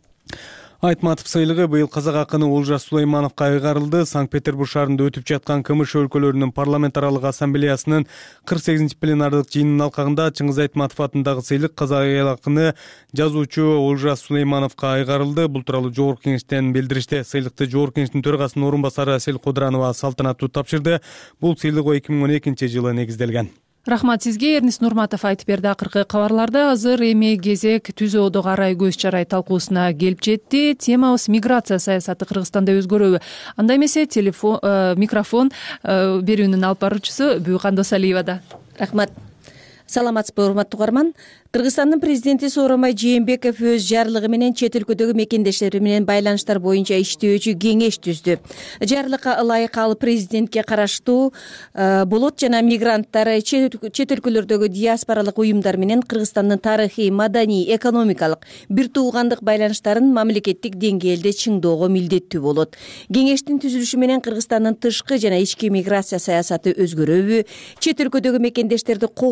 Айтматов сыйлыгы быйыл казак акыны Олжас Сулеймановго кайгарылды. Санкт-Петербург шаарында өтүп жаткан КМШ өлкөлөрүнүн парламент аралык ассамблеясынын кырк сегизинчи пленардык жыйынынын алкагында Чыңгыз Айтматов атындагы сыйлык казак эл акыны жазуучу Олжас Сулеймановго кайгарылды. Бул тууралуу жогорку кеңештен билдиришти. Сыйлыкты жогорку кеңештин төрагасынын орун басары Асель Кодранова салтанаттуу тапшырды. Бул сыйлык эки миң он экинчи жылы негизделген. Рахмат сизге. Эрнис Нурматов айтып берди. Акыркы кабарларды азыр эми кезек түз оодо арай көз чарай талкуусуна келип жетти. Темабыз миграция саясаты Кыргызстанда өзгөрөбү? Анда эмесе телефон микрофон берүүнүн алып баруучусу Бүйкан Досалиевада. Рахмат. Саламатсызбы, урматтуу угарман. Кыргызстандын президенти Сооронбай Жээнбеков өз жарлыгы менен чет өлкөдөгү мекендештери менен байланыштар боюнча иштөөчү кеңеш түздү. Жарлыкка ылайык ал президентке караштуу болот жана мигранттар чет өлкөлөрдөгү диаспоралык уюмдар менен Кыргызстандын тарыхый, маданий, экономикалык бир туугандык байланыштарын мамлекеттик деңгээлде чыңдоого милдеттүү болот. Кеңештин түзүлүшү менен Кыргызстандын тышкы жана ички миграция саясаты өзгөрөбү? Чет өлкөдөгү мекендештерди колдоо,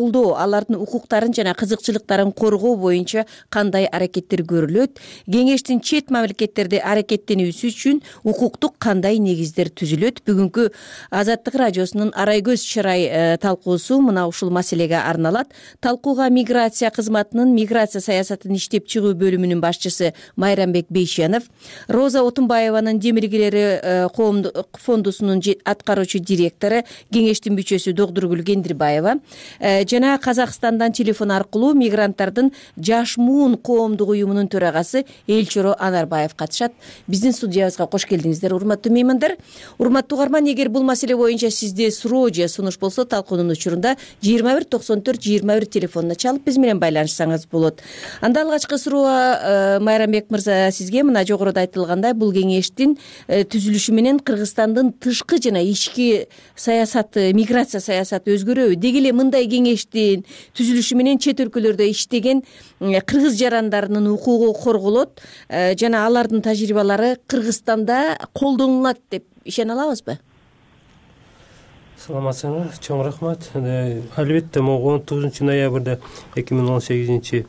алардын укуктарын жана кызыкчылыктарын коргоо боюнча кандай аракеттер көрүлөт? Кеңештин чет мамлекеттерде аракеттенүүсү үчүн укуктук кандай негиздер түзүлөт? Бүгүнкү Азаттык радиосунун Арай көз чырай талкуусу мына ушул маселеге арналат. Талкууга миграция кызматынын миграция саясатын иштеп чыгуу бөлүмүнүн башчысы Майрамбек Бейшенов, Роза Отунбаеванын Демиргилери коомдук фондусунун аткаруучу директору, кеңештин мүчөсү Догдургүл Кендирбаева жана Казакстандан телефон аркылуу мигранттардын Жаш муун коомдук уюмунун төрагасы Элчоро Анарбаев катышат. Биздин студиябызга кош келдиңиздер, урматтуу меймандар. Урматтуу угарман, эгер бул маселе боюнча сизде суроо же сунуш болсо, талкуунун учурунда жыйырма бир токсон төрт жыйырма бир телефонуна чалып биз менен байланышсаңыз болот. Анда алгачкы суроо Майрамбек мырза сизге. Мына жогоруда айтылгандай, бул кеңештин түзүлүшү менен Кыргызстандын тышкы жана ички саясаты, миграция саясаты өзгөрөбү? Деги эле мындай кеңештин түзүлүшү менен чет өлкөлөрдө иштеген кыргыз жарандарынын укугу корголот жана алардын тажрыйбалары Кыргызстанда колдонулат деп ишене алабызбы? Саламатсыңар, чоң рахмат. Албетте, могу он тогузунчу ноябрда эки миң он сегизинчи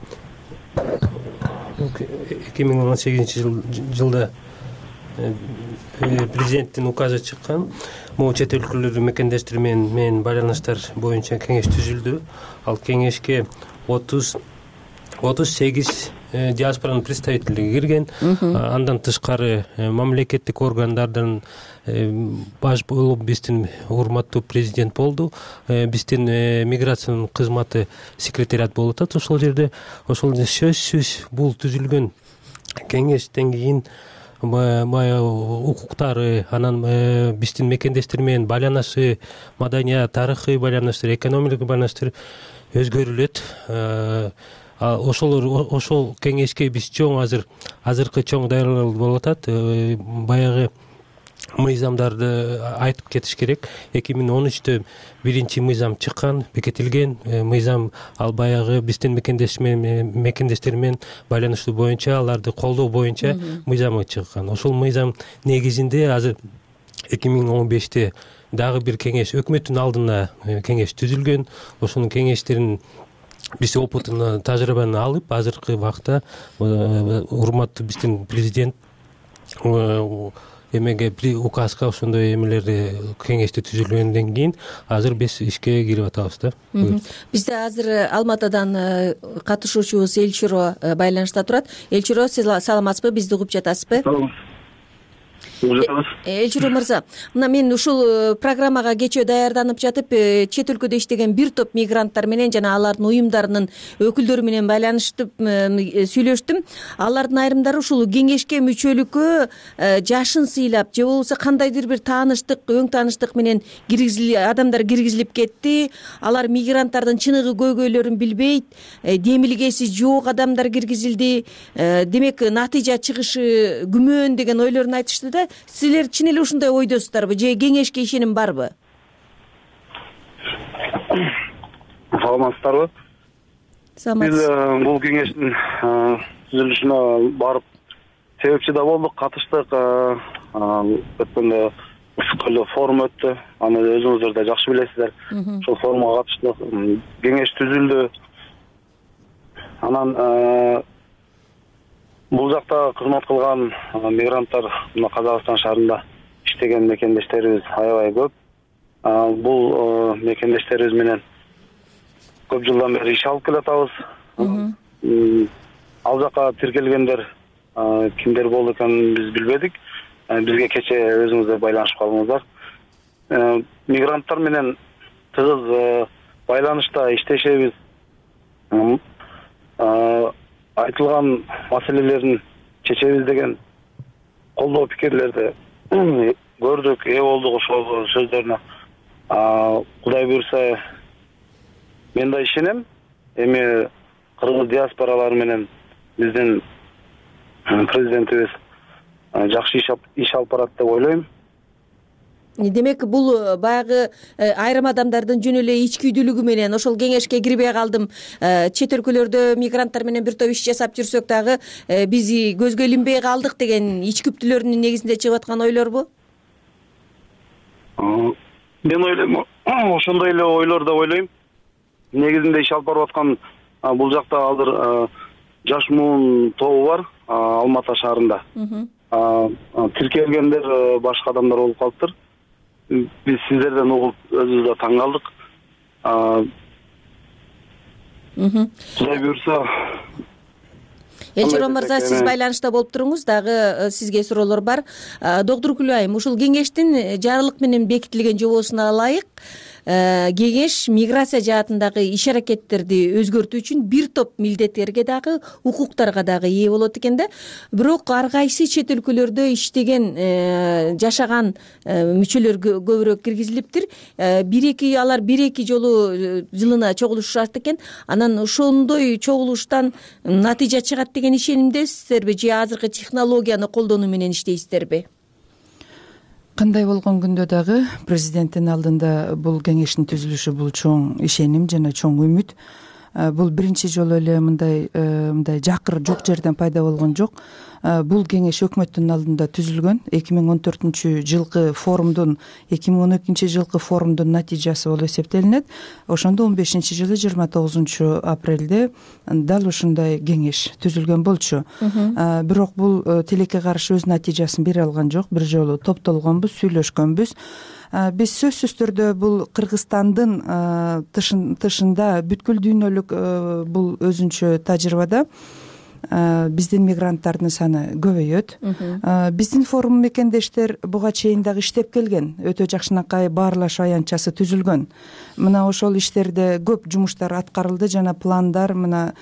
эки миң он сегизинчи жылда президенттин указы чыккан. Могу чет өлкөлөрдү мекендештер менен байланыштар боюнча кеңеш түзүлдү. Ал кеңешке отуз сегиз диаспоранын представительдиги кирген. Андан тышкары мамлекеттик органдардын баш болуп биздин урматтуу президент болду. Биздин миграциянын кызматы секретариат болуп атат ошол жерде. Ошол сөзсүз бул түзүлгөн кеңештен кийин баягы укуктары, анан биздин мекендештер менен байланышы, маданият, тарыхый байланыштар, экономикалык байланыштар өзгөрүлөт. Ошол ошол кеңешке биз чоң азыр азыркы чоң даярдык болуп атат. Баягы мыйзамдарды айтып кетиш керек. эки миң он үчтө биринчи мыйзам чыккан, бекитилген мыйзам. Ал баягы биздин мекендештер менен байланыштуу боюнча, аларды колдоо боюнча мыйзамы чыккан. Ошол мыйзам негизинде азыр эки миң он беште дагы бир кеңеш, өкмөттүн алдына кеңеш түзүлгөн. Ошонун кеңештерин биз опытын, тажрыйбаны алып, азыркы убакта урматтуу биздин президент эмеге указга ошондой эмелерди кеңешти түзүлгөндөн кийин азыр биз ишке кирип атабыз да. Бизде азыр Алматадан катышуучубуз Элчоро байланышта турат. Элчоро, сиз саламатсызбы? Бизди угуп жатасызбы? Элчоро мырза, мына мен ушул программага кечээ даярданып жатып, чет өлкөдө иштеген бир топ мигранттар менен жана алардын уюмдарынын өкүлдөрү менен байланыштып сүйлөштүм. Алардын айрымдары ушул кеңешке мүчөлүккө жашын сыйлап же болбосо кандайдыр бир тааныштык, өң тааныштык менен киргизилип, адамдар киргизилип кетти. Алар мигранттардын чыныгы көйгөйлөрүн билбейт, демилгеси жок адамдар киргизилди. Демек, натыйжа чыгышы күмөн деген ойлорун айтышты да. Силер чын эле ушундай ойдосуздарбы же кеңешке ишеним барбы? Саламатсыздарбы? Саламатсыз. Биз бул кеңештин түзүлүшүнө барып себепчи да болдук, катыштык. Өткөндө Ушул форум өттү. Аны өзүңүздөр да жакшы билесиздер. Ошол форумга катыштык. Кеңеш түзүлдү. Анан бул жакта кызмат кылган мигранттар мына Казакстан шаарында иштеген мекендештерибиз аябай көп. Бул мекендештерибиз менен көп жылдан бери иш алып келатабыз. Ал жака тиркелгендер кимдер болду экенин биз билбедик. Бизге кечээ өзүңүздөр байланышып калдыңыздар. Мигранттар менен тыгыз байланышта иштешебиз. Айтылган маселелерин чечебиз деген колдоо пикирлерди көрдүк, ээ болдук ошол сөздөрүнө. Кудай буйрса, мен да ишенем. Эми кыргыз диаспоралары менен биздин президентибиз жакшы иш алып барат деп ойлойм. Демек, бул баягы айрым адамдардын жөн эле ичкүйдүүлүгү менен ошол кеңешке кирбей калдым, чет өлкөлөрдө мигранттар менен бир топ иш жасап жүрсөк дагы биз көзгө илинбей калдык деген ичкүптүүлөрдүн негизинде чыгып аткан ойлорбу? Мен ойлойм, ошондой эле ойлор деп ойлойм. негизинде иш алып барып аткан бул жакта азыр жаш муун тобу бар Алматы шаарында. Тиркелгендер башка адамдар болуп калыптыр. Биз сиздерден угуп өзүбүз да таң калдык. Кудай буйрса. Элчирон мырза, сиз байланышта болуп туруңуз, дагы сизге суроолор бар. Доктур Күлайым, ушул кеңештин жарылык менен бекитилген жобосуна ылайык кеңеш миграция жаатындагы иш аракеттерди өзгөртүү үчүн бир топ милдеттерге дагы, укуктарга дагы ээ болот экен да. Бирок ар кайсы чет өлкөлөрдө иштеген, жашаган мүчөлөр көбүрөөк киргизилиптир. бир эки алар бир эки жолу жылына чогулушат экен. Анан ошондой чогулуштан натыйжа чыгат деген ишенимдесизерби же азыркы технологияны колдонуу менен иштейсиздерби? Кандай болгон күндө дагы президенттин алдында бул кеңештин түзүлүшү бул чоң ишеним жана чоң үмүт. Бул биринчи жолу эле мындай мындай жакыр жок жерден пайда болгон жок. Бул кеңеш өкмөттүн алдында түзүлгөн. эки миң он төртүнчү жылкы форумдун, эки миң он экинчи жылкы форумдун натыйжасы болуп эсептелинет. Ошондо он бешинчи жылы жыйырма тогузунчу апрелде дал ушундай кеңеш түзүлгөн болчу. Бирок бул тилекке каршы өз натыйжасын бере алган жок. Бир жолу топтолгонбуз, сүйлөшкөнбүз. Биз сөзсүз түрдө бул Кыргызстандын тышында бүткүл дүйнөлүк бул өзүнчө тажрыйбада биздин мигранттардын саны көбөйөт. Биздин форум мекендештер буга чейин дагы иштеп келген. Өтө жакшынакай баарлашуу аянтчасы түзүлгөн. Мына ошол иштерде көп жумуштар аткарылды жана пландар мына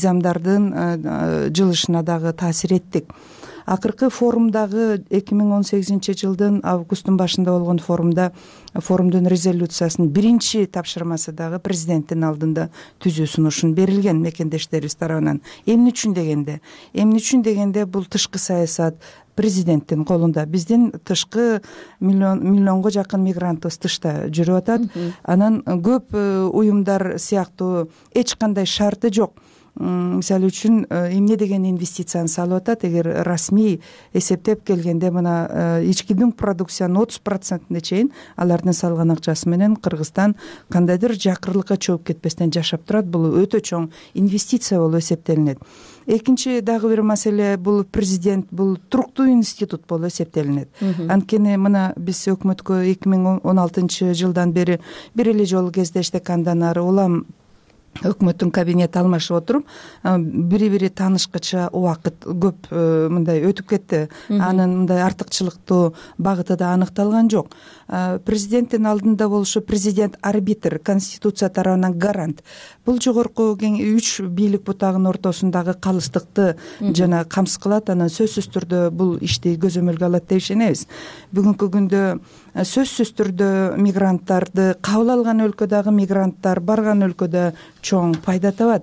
мыйзамдардын жылышына дагы таасир эттик. Акыркы форумдагы эки миң он сегизинчи жылдын августтун башында болгон форумда форумдун резолюциясынын биринчи тапшырмасы дагы президенттин алдында түзүү сунушун берилген мекендештерибиз тарабынан. Эмне үчүн дегенде? Эмне үчүн дегенде бул тышкы саясат президенттин колунда. Биздин тышкы миллион миллионго жакын мигрантыбыз тышта жүрүп атат. Анан көп уюмдар сыяктуу эч кандай шарты жок. Мисалы үчүн эмне деген инвестицияны салып атат, эгер расмий эсептеп келгенде мына ичкидин продукциянын отуз процентине чейин алардын салган акчасы менен Кыргызстан кандайдыр жакырлыкка чөгүп кетпестен жашап турат. Бул өтө чоң инвестиция болуп эсептелинет. Экинчи дагы бир маселе, бул президент бул туруктуу институт болуп эсептелинет. Анткени мына биз өкмөткө эки миң он алтынчы жылдан бери бир эле жолу кездештик, андан ары улам өкмөттүн кабинети алмашып отуруп, бири-бири таанышкыча убакыт көп мындай өтүп кетти. Анын мындай артыкчылыктуу багыты да аныкталган жок. Президенттин алдында болушу президент арбитр, конституция тарабынан гарант. Бул жогорку үч бийлик бутагынын ортосундагы калыстыкты жана камсыз кылат. Анан сөзсүз түрдө бул ишти көзөмөлгө алат деп ишенебиз. Бүгүнкү күндө сөзсүз түрдө мигранттарды кабыл алган өлкөдөгү мигранттар барган өлкөдө чоң пайда табат.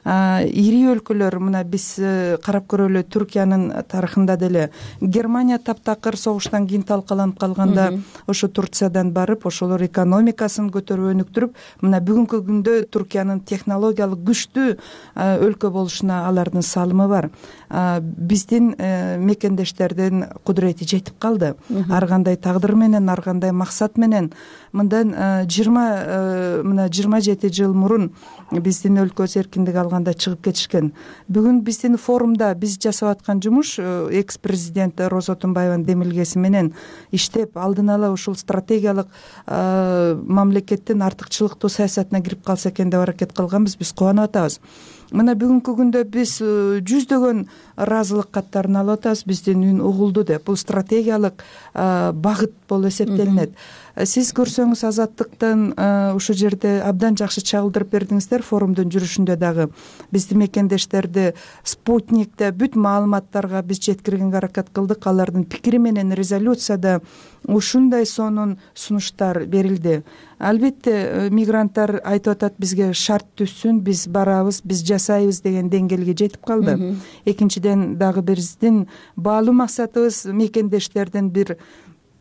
Ири өлкөлөр, мына биз карап көрөлү, Түркиянын тарыхында деле Германия таптакыр согуштан кийин талкаланып калганда ошо Турциядан барып, ошолор экономикасын көтөрүп өнүктүрүп, мына бүгүнкү күндө Түркиянын технологиялык күчтүү өлкө болушуна алардын салымы бар. Биздин мекендештердин кудурети жетип калды. Ар кандай тагдыр менен, ар кандай максат менен. Мындан жыйырма мына жыйырма жети жыл мурун биздин өлкөбүз эркиндик алганда чыгып кетишкен. Бүгүн биздин форумда биз жасап аткан жумуш экс президент Роза Тунбаеванын демилгеси менен иштеп, алдын ала ушул стратегиялык мамлекеттин артыкчылыктуу саясатына кирип калса экен деп аракет кылганбыз. Биз кубанып атабыз. Мына бүгүнкү күндө биз жүздөгөн ыраазылык каттарын алып атабыз. Биздин үн угулду деп. Бул стратегиялык багыт болуп эсептелинет. Сиз көрсөңүз Азаттыктан ушул жерде абдан жакшы чагылдырып бердиңиздер. Форумдун жүрүшүндө дагы биздин мекендештерди спутникте бүт маалыматтарга биз жеткиргенге аракет кылдык. Алардын пикири менен резолюцияда ушундай сонун сунуштар берилди. Албетте мигранттар айтып атат, бизге шарт түзсүн, биз барабыз, биз жасайбыз деген деңгээлге жетип калды. Экинчиден дагы биздин баалуу максатыбыз мекендештердин бир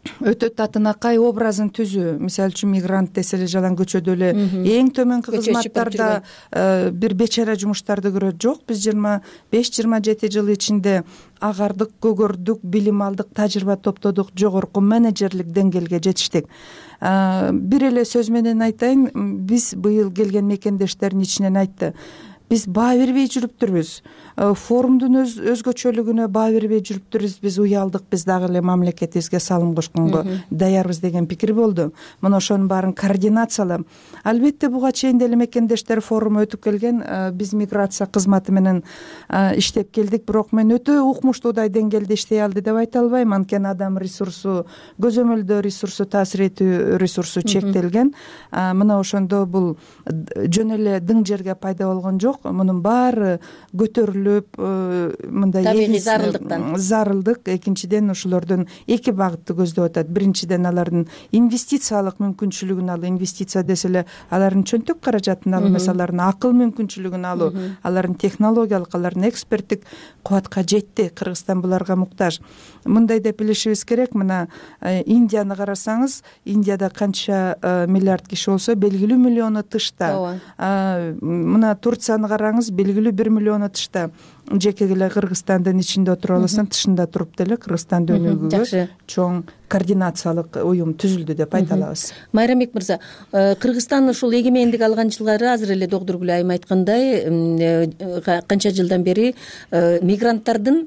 өтө татынакай образын түзүү. Мисалы үчүн мигрант десе эле жалаң көчөдө эле эң төмөнкү кызматтарда бир бечара жумуштарды көрөт. Жок, биз жыйырма беш жыйырма жети жыл ичинде агардык, көгөрдүк, билим алдык, тажрыйба топтодук, жогорку менеджерлик деңгээлге жетиштик. Бир эле сөз менен айтайын, биз быйыл келген мекендештердин ичинен айтты, биз баа бербей жүрүптүрбүз. Форумдун өз өзгөчөлүгүнө баа бербей жүрүптүрбүз. Биз уялдык, биз дагы эле мамлекетибизге салым кошконго даярбыз деген пикир болду. Мына ошонун баарын координациялап, албетте буга чейин деле мекендештер форуму өтүп келген. Биз миграция кызматы менен иштеп келдик, бирок мен өтө укмуштуудай деңгээлде иштей алды деп айта албайм. Анткени адам ресурсу, көзөмөлдөө ресурсу, таасир этүү ресурсу чектелген. Мына ошондо бул жөн эле дың жерге пайда болгон жок. Мунун баары көтөрүлүп, мындай табигый зарылдыктан зарылдык. Экинчиден ушулордун эки багытты көздөп атат. Биринчиден алардын инвестициялык мүмкүнчүлүгүн алуу. Инвестиция десе эле алардын чөнтөк каражатын алуу эмес, алардын акыл мүмкүнчүлүгүн алуу, алардын технологиялык, алардын эксперттик кубатка жетти. Кыргызстан буларга муктаж. Мындай деп билишибиз керек. Мына Индияны карасаңыз, Индияда канча миллиард киши болсо, белгилүү миллиону тышта. Мына Турцияны караңыз, белгилүү бир миллиону тышта. Жеке эле Кыргызстандын ичинде отуруп аласың, тышында туруп деле Кыргызстанды өнүгүүгө чоң координациялык уюм түзүлдү деп айта алабыз. Майрамбек мырза, Кыргызстан ушул эгемендик алган жылдары азыр эле Догдургүл айым айткандай, канча жылдан бери мигранттардын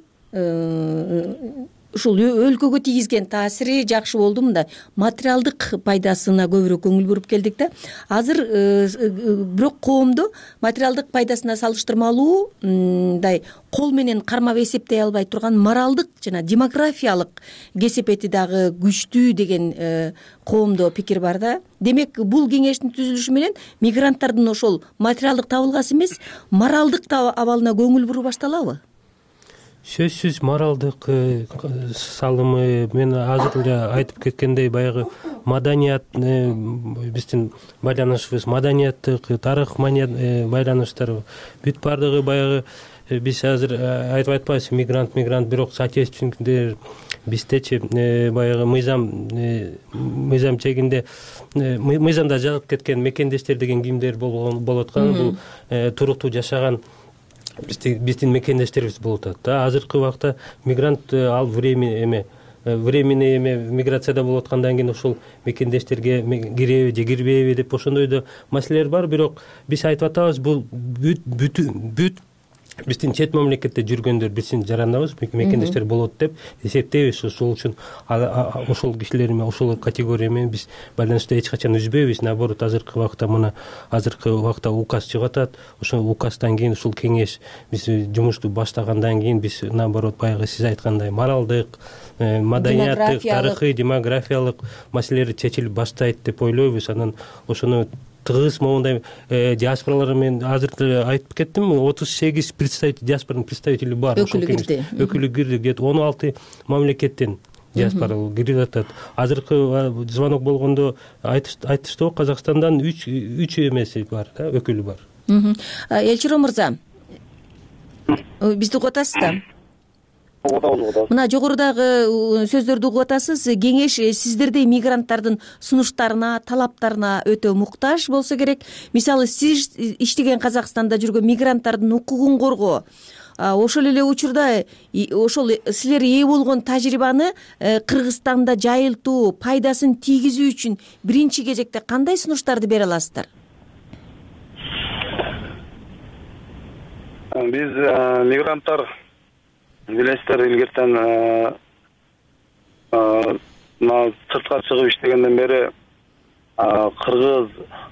ушул өлкөгө тийгизген таасири жакшы болду. Мындай материалдык пайдасына көбүрөөк көңүл буруп келдик да. Азыр бирок коомду материалдык пайдасына салыштырмалуу мындай кол менен кармап эсептей албай турган моралдык жана демографиялык кесепети дагы күчтүү деген коомдо пикир бар да. Демек, бул кеңештин түзүлүшү менен мигранттардын ошол материалдык табылгасы эмес, моралдык абалына көңүл буруу башталабы? Сөзсүз моралдык салымы, мен азыр эле айтып кеткендей, баягы маданият, биздин байланышыбыз маданияттык, тарых байланыштар бүт бардыгы баягы биз азыр айтып атпайбыз мигрант мигрант бирок соотечественниктер биздечи баягы мыйзам мыйзам чегинде мыйзамда жазылып кеткен мекендештер деген кимдер болуп аткан, бул туруктуу жашаган биздин мекендештерибиз болуп атат да. Азыркы убакта мигрант ал времени эме временный эме миграцияда болуп аткандан кийин ошол мекендештерге киреби же кирбейби деп ошондой да маселелер бар. Бирок биз айтып атабыз, бул бүт бүт биздин чет мамлекетте жүргөндөр биздин жаранабыз, мекендештер болот деп эсептейбиз. Ошол үчүн ошол кишилер менен, ошол категория менен биз байланышты эч качан үзбөйбүз. Наоборот, азыркы убакта мына азыркы убакта указ чыгып атат. Ошол указдан кийин ушул кеңеш биз жумушту баштагандан кийин биз наоборот баягы сиз айткандай моралдык, маданияттык, тарыхый, демографиялык маселелер чечилип баштайт деп ойлойбуз. Анан ошону тыгыз моундай диаспоралар менен азыр айтып кеттим, отуз сегиз представитель диаспоранын представители бар. Өкүлү кирди. Өкүлү кирди, где-то он алты мамлекеттен диаспора кирип атат. Азыркы звонок болгондо айтышты, Казакстандан үч үч эмеси бар да, өкүлү бар. Элчирон мырза, бизди угуп атасыз да? Мына жогорудагы сөздөрдү угуп атасыз. Кеңеш сиздердей мигранттардын сунуштарына, талаптарына өтө муктаж болсо керек. Мисалы, сиз иштеген Казакстанда жүргөн мигранттардын укугун коргоо, ошол эле учурда ошол силер ээ болгон тажрыйбаны Кыргызстанда жайылтуу, пайдасын тийгизүү үчүн биринчи кезекте кандай сунуштарды бере аласыздар? Биз мигранттар билесиздер, илгертен мына сыртка чыгып иштегенден бери кыргыз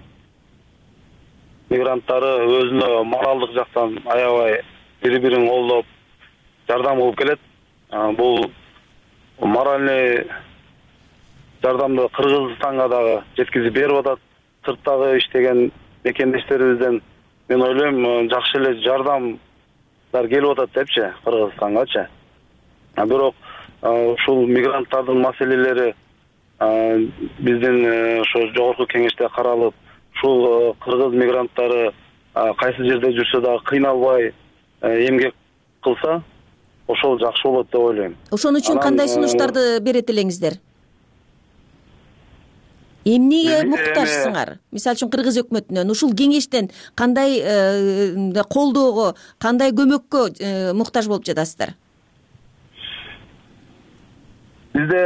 мигранттары өзүнө моралдык жактан аябай бири-бирин колдоп, жардам кылып келет. Бул моральный жардамды Кыргызстанга дагы жеткизип берип атат. Сырттагы иштеген мекендештерибизден мен ойлойм, жакшы эле жардам келип атат депчи Кыргызстангачы. Бирок ушул мигранттардын маселелери биздин ошо жогорку кеңеште каралып, ушул кыргыз мигранттары кайсы жерде жүрсө дагы кыйналбай эмгек кылса, ошол жакшы болот деп ойлойм. Ошон үчүн кандай сунуштарды берет элеңиздер? эмнеге муктажсыңар? Мисалы үчүн кыргыз өкмөтүнөн ушул кеңештен кандай колдоого, кандай көмөккө муктаж болуп жатасыздар? Бизде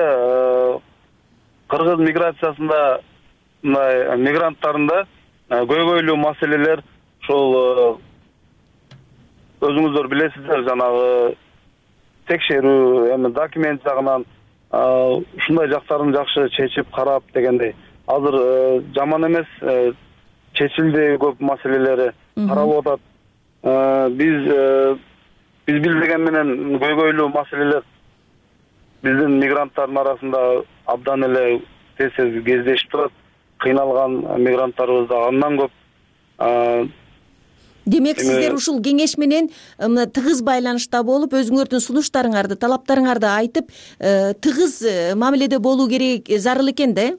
кыргыз миграциясында, мындай мигранттарында көйгөйлүү маселелер ошол өзүңүздөр билесиздер, жанагы текшерүү, эми документ жагынан ушундай жактарын жакшы чечип карап дегендей. Азыр жаман эмес, чечилди көп маселелери каралып атат. Биз биз билдеген менен көйгөйлүү маселелер биздин мигранттардын арасында абдан эле тез тез кездешип турат. Кыйналган мигранттарыбыз да андан көп. Демек, сиздер ушул кеңеш менен тыгыз байланышта болуп, өзүңөрдүн сунуштарыңарды, талаптарыңарды айтып, тыгыз мамиледе болуу керек, зарыл экен да?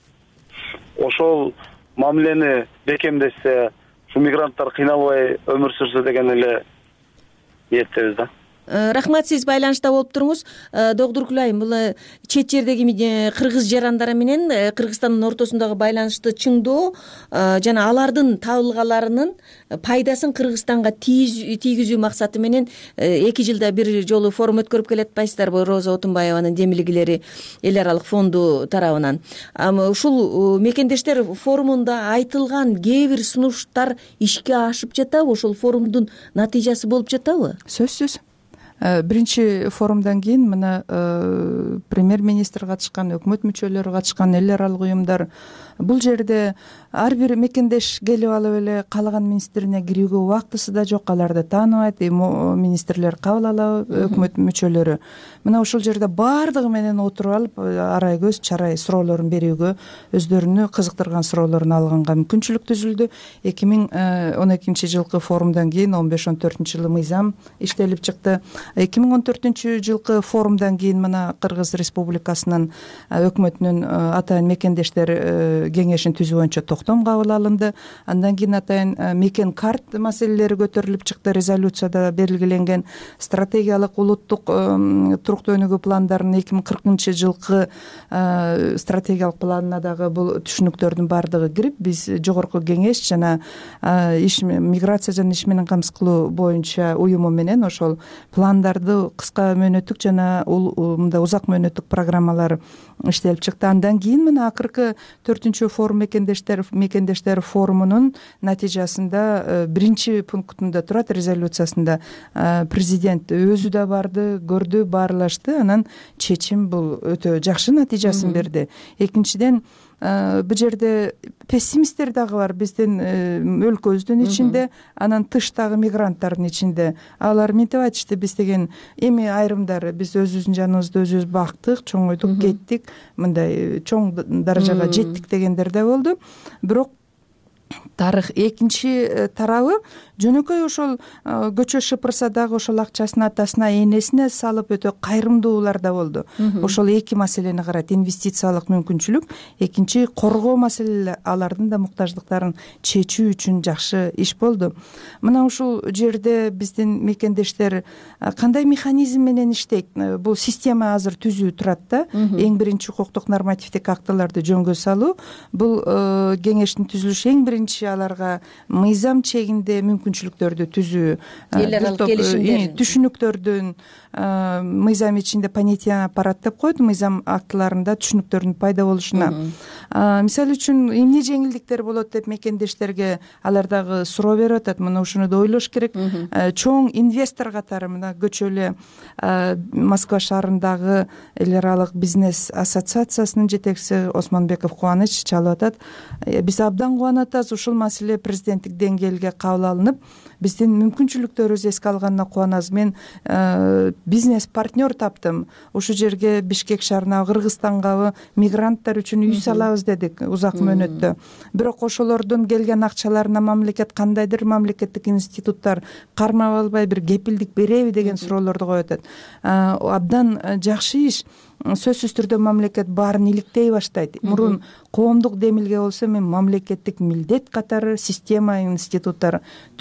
Ошол мамилени бекемдешсе, ушу мигранттар кыйналбай өмүр сүрсө деген эле ниеттебиз да. Рахмат, сиз байланышта болуп туруңуз. Догдур Кулай, бул чет жердеги кыргыз жарандары менен Кыргызстандын ортосундагы байланышты чыңдоо жана алардын табылгаларынын пайдасын Кыргызстанга тийгизүү максаты менен эки жылда бир жолу форум өткөрүп келет атпайсыздарбы? Роза Отунбаеванын демилгилери эл аралык фонду тарабынан. Ушул мекендештер форумунда айтылган кээ бир сунуштар ишке ашып жатабы? Ошол форумдун натыйжасы болуп жатабы? Сөзсүз. Биринчи форумдан кийин мына премьер-министр катышкан, өкмөт мүчөлөрү катышкан, эл аралык уюмдар, бул жерде ар бир мекендеш келип алып эле каалаган министрине кирүүгө убактысы да жок, аларды тааныбайт, министрлер кабыл алабы, өкмөт мүчөлөрү. Мына ушул жерде баардыгы менен отуруп алып, арай көз чарай суроолорун берүүгө, өздөрүнү кызыктырган суроолорун алганга мүмкүнчүлүк түзүлдү. эки миң он экинчи жылкы форумдан кийин он беш он төртүнчү жылы мыйзам иштелип чыкты. эки миң он төртүнчү жылкы форумдан кийин мына Кыргыз Республикасынын өкмөтүнүн атайын мекендештер кеңешин түзүү боюнча токтом кабыл алынды. Андан кийин атайын мекен карт маселелери көтөрүлүп чыкты. Резолюцияда белгиленген стратегиялык улуттук туруктуу өнүгүү пландарын эки миң кыркынчы жылкы стратегиялык планына дагы бул түшүнүктөрдүн баардыгы кирип, биз жогорку кеңеш жана иш миграция жана иш менен камсыз кылуу боюнча уюму менен ошол пландарды кыска мөөнөттүк жана мындай узак мөөнөттүк программалар иштелип чыкты. Андан кийин мына акыркы төртүнчү форум мекендештер мекендештер форумунун натыйжасында биринчи пунктунда турат, резолюциясында президент өзү да барды, көрдү, баарлашты, анан чечим бул өтө жакшы натыйжасын берди. Экинчиден, бул жерде пессимисттер дагы бар биздин өлкөбүздүн ичинде, анан тыштагы мигранттардын ичинде. Алар мынтип айтышты: биз деген эми айрымдары биз өзүбүздүн жаныбызды өзүбүз бактык, чоңойдук, кеттик, мындай чоң даражага жеттик дегендер да болду. Бирок тарых экинчи тарабы жөнөкөй ошол көчө шыпырса дагы ошол акчасын атасына, энесине салып өтө кайрымдуулар да болду. Ошол эки маселени карайт: инвестициялык мүмкүнчүлүк, экинчи коргоо маселелери, алардын да муктаждыктарын чечүү үчүн жакшы иш болду. Мына ушул жерде биздин мекендештер кандай механизм менен иштейт? Бул система азыр түзүү турат да. Эң биринчи укуктук нормативдик актыларды жөнгө салуу, бул кеңештин түзүлүшү эң биринчи аларга мыйзам чегинде мүмкүнчүлүктөрдү түзүү, эл аралык келишимдер, түшүнүктөрдүн мыйзам ичинде понятие аппарат деп коет, мыйзам актыларында түшүнүктөрдүн пайда болушуна. Мисалы үчүн эмне жеңилдиктер болот деп мекендештерге алар дагы суроо берип атат. Мына ушуну да ойлош керек. Чоң инвестор катары мына көчө эле Москва шаарындагы эл аралык бизнес ассоциациясынын жетекчиси Осмонбеков Кубаныч чалып атат: биз абдан кубанып атабыз, ушул маселе президенттик деңгээлге кабыл алынып, биздин мүмкүнчүлүктөрүбүздү эске алганына кубанабыз. Мен бизнес партнер таптым. Ушул жерге Бишкек шаарына, Кыргызстангабы мигранттар үчүн үй салабыз дедик узак мөөнөттө. Бирок ошолордун келген акчаларына мамлекет кандайдыр мамлекеттик институттар кармап албай бир кепилдик береби деген суроолорду коюп атат. Абдан жакшы иш. Сөзсүз түрдө мамлекет баарын иликтей баштайт. Мурун коомдук демилге болсо, мен мамлекеттик милдет катары система, институттар түзүлөт.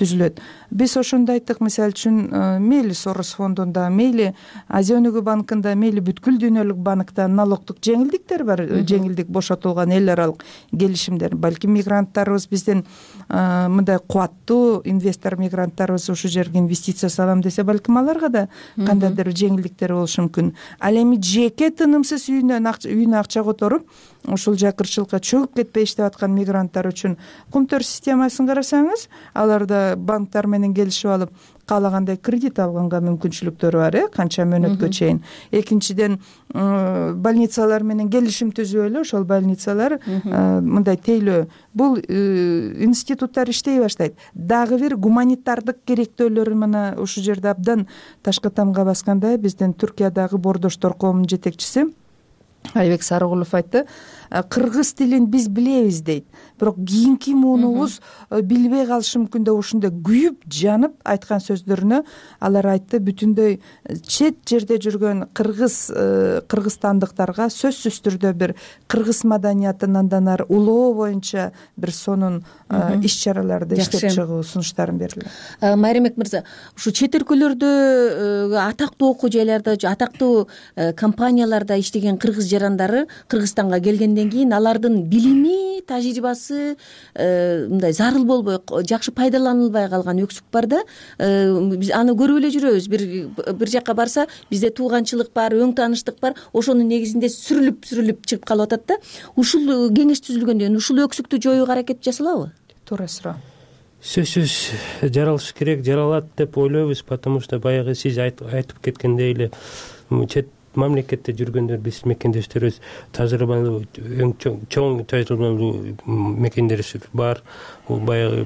биз ошондо айттык, мисалы үчүн мейли Сорос фондунда, мейли Азия өнүгүү банкында, мейли бүткүл дүйнөлүк банкта налогдук жеңилдиктер бар, жеңилдик бошотулган эл аралык келишимдер. Балким мигранттарыбыз биздин мындай кубаттуу инвестор мигранттарыбыз ушул жерге инвестиция салам десе, балким аларга да кандайдыр жеңилдиктер болушу мүмкүн. Ал эми жеке тынымсыз үйүнө акча которуп ушул жакырчылыкка чөгүп кетпей иштеп аткан мигранттар үчүн кумтөр системасын карасаңыз, аларда банктар менен келишип алып каалагандай кредит алганга мүмкүнчүлүктөрү бар, э канча мөөнөткө чейин. Экинчиден, больницалар менен келишим түзүп эле ошол больницалар мындай тейлөө, бул институттар иштей баштайт. Дагы бир гуманитардык керектөөлөрү мына ушул жерде абдан ташкы тамга баскандай, биздин Түркиядагы Бордоштор коомунун жетекчиси Айбек Сарыгулов айтты, кыргыз тилин биз билебиз дейт, бирок кийинки муунубуз билбей калышы мүмкүн деп ушундай күйүп жанып айткан сөздөрүнө алар айтты, бүтүндөй чет жерде жүргөн кыргыз кыргызстандыктарга сөзсүз түрдө бир кыргыз маданиятын андан ары улоо боюнча бир сонун иш чараларды иштеп чыгуу сунуштарын бердилер. Майремек мырза, ушу чет өлкөлөрдө атактуу окуу жайларда, атактуу компанияларда иштеген кыргыз жарандары Кыргызстанга келгенден кийин алардын билими, тажрыйбасы мындай зарыл болбой, жакшы пайдаланылбай калган өксүк бар да. Биз аны көрүп эле жүрөбүз. Бир бир жакка барса, бизде тууганчылык бар, өң тааныштык бар, ошонун негизинде сүрүлүп сүрүлүп чыгып калып атат да. Ушул кеңеш түзүлгөндөн ушул өксүктү жоюуга аракет жасалабы? Туура суроо. Сөзсүз жаралыш керек, жаралат деп ойлойбуз, потому что баягы сиз айтып кеткендей эле чет мамлекетте жүргөндөр биз мекендештерибиз тажрыйбалуу, эң чоң тажрыйбалуу мекендештерибиз бар. Бул баягы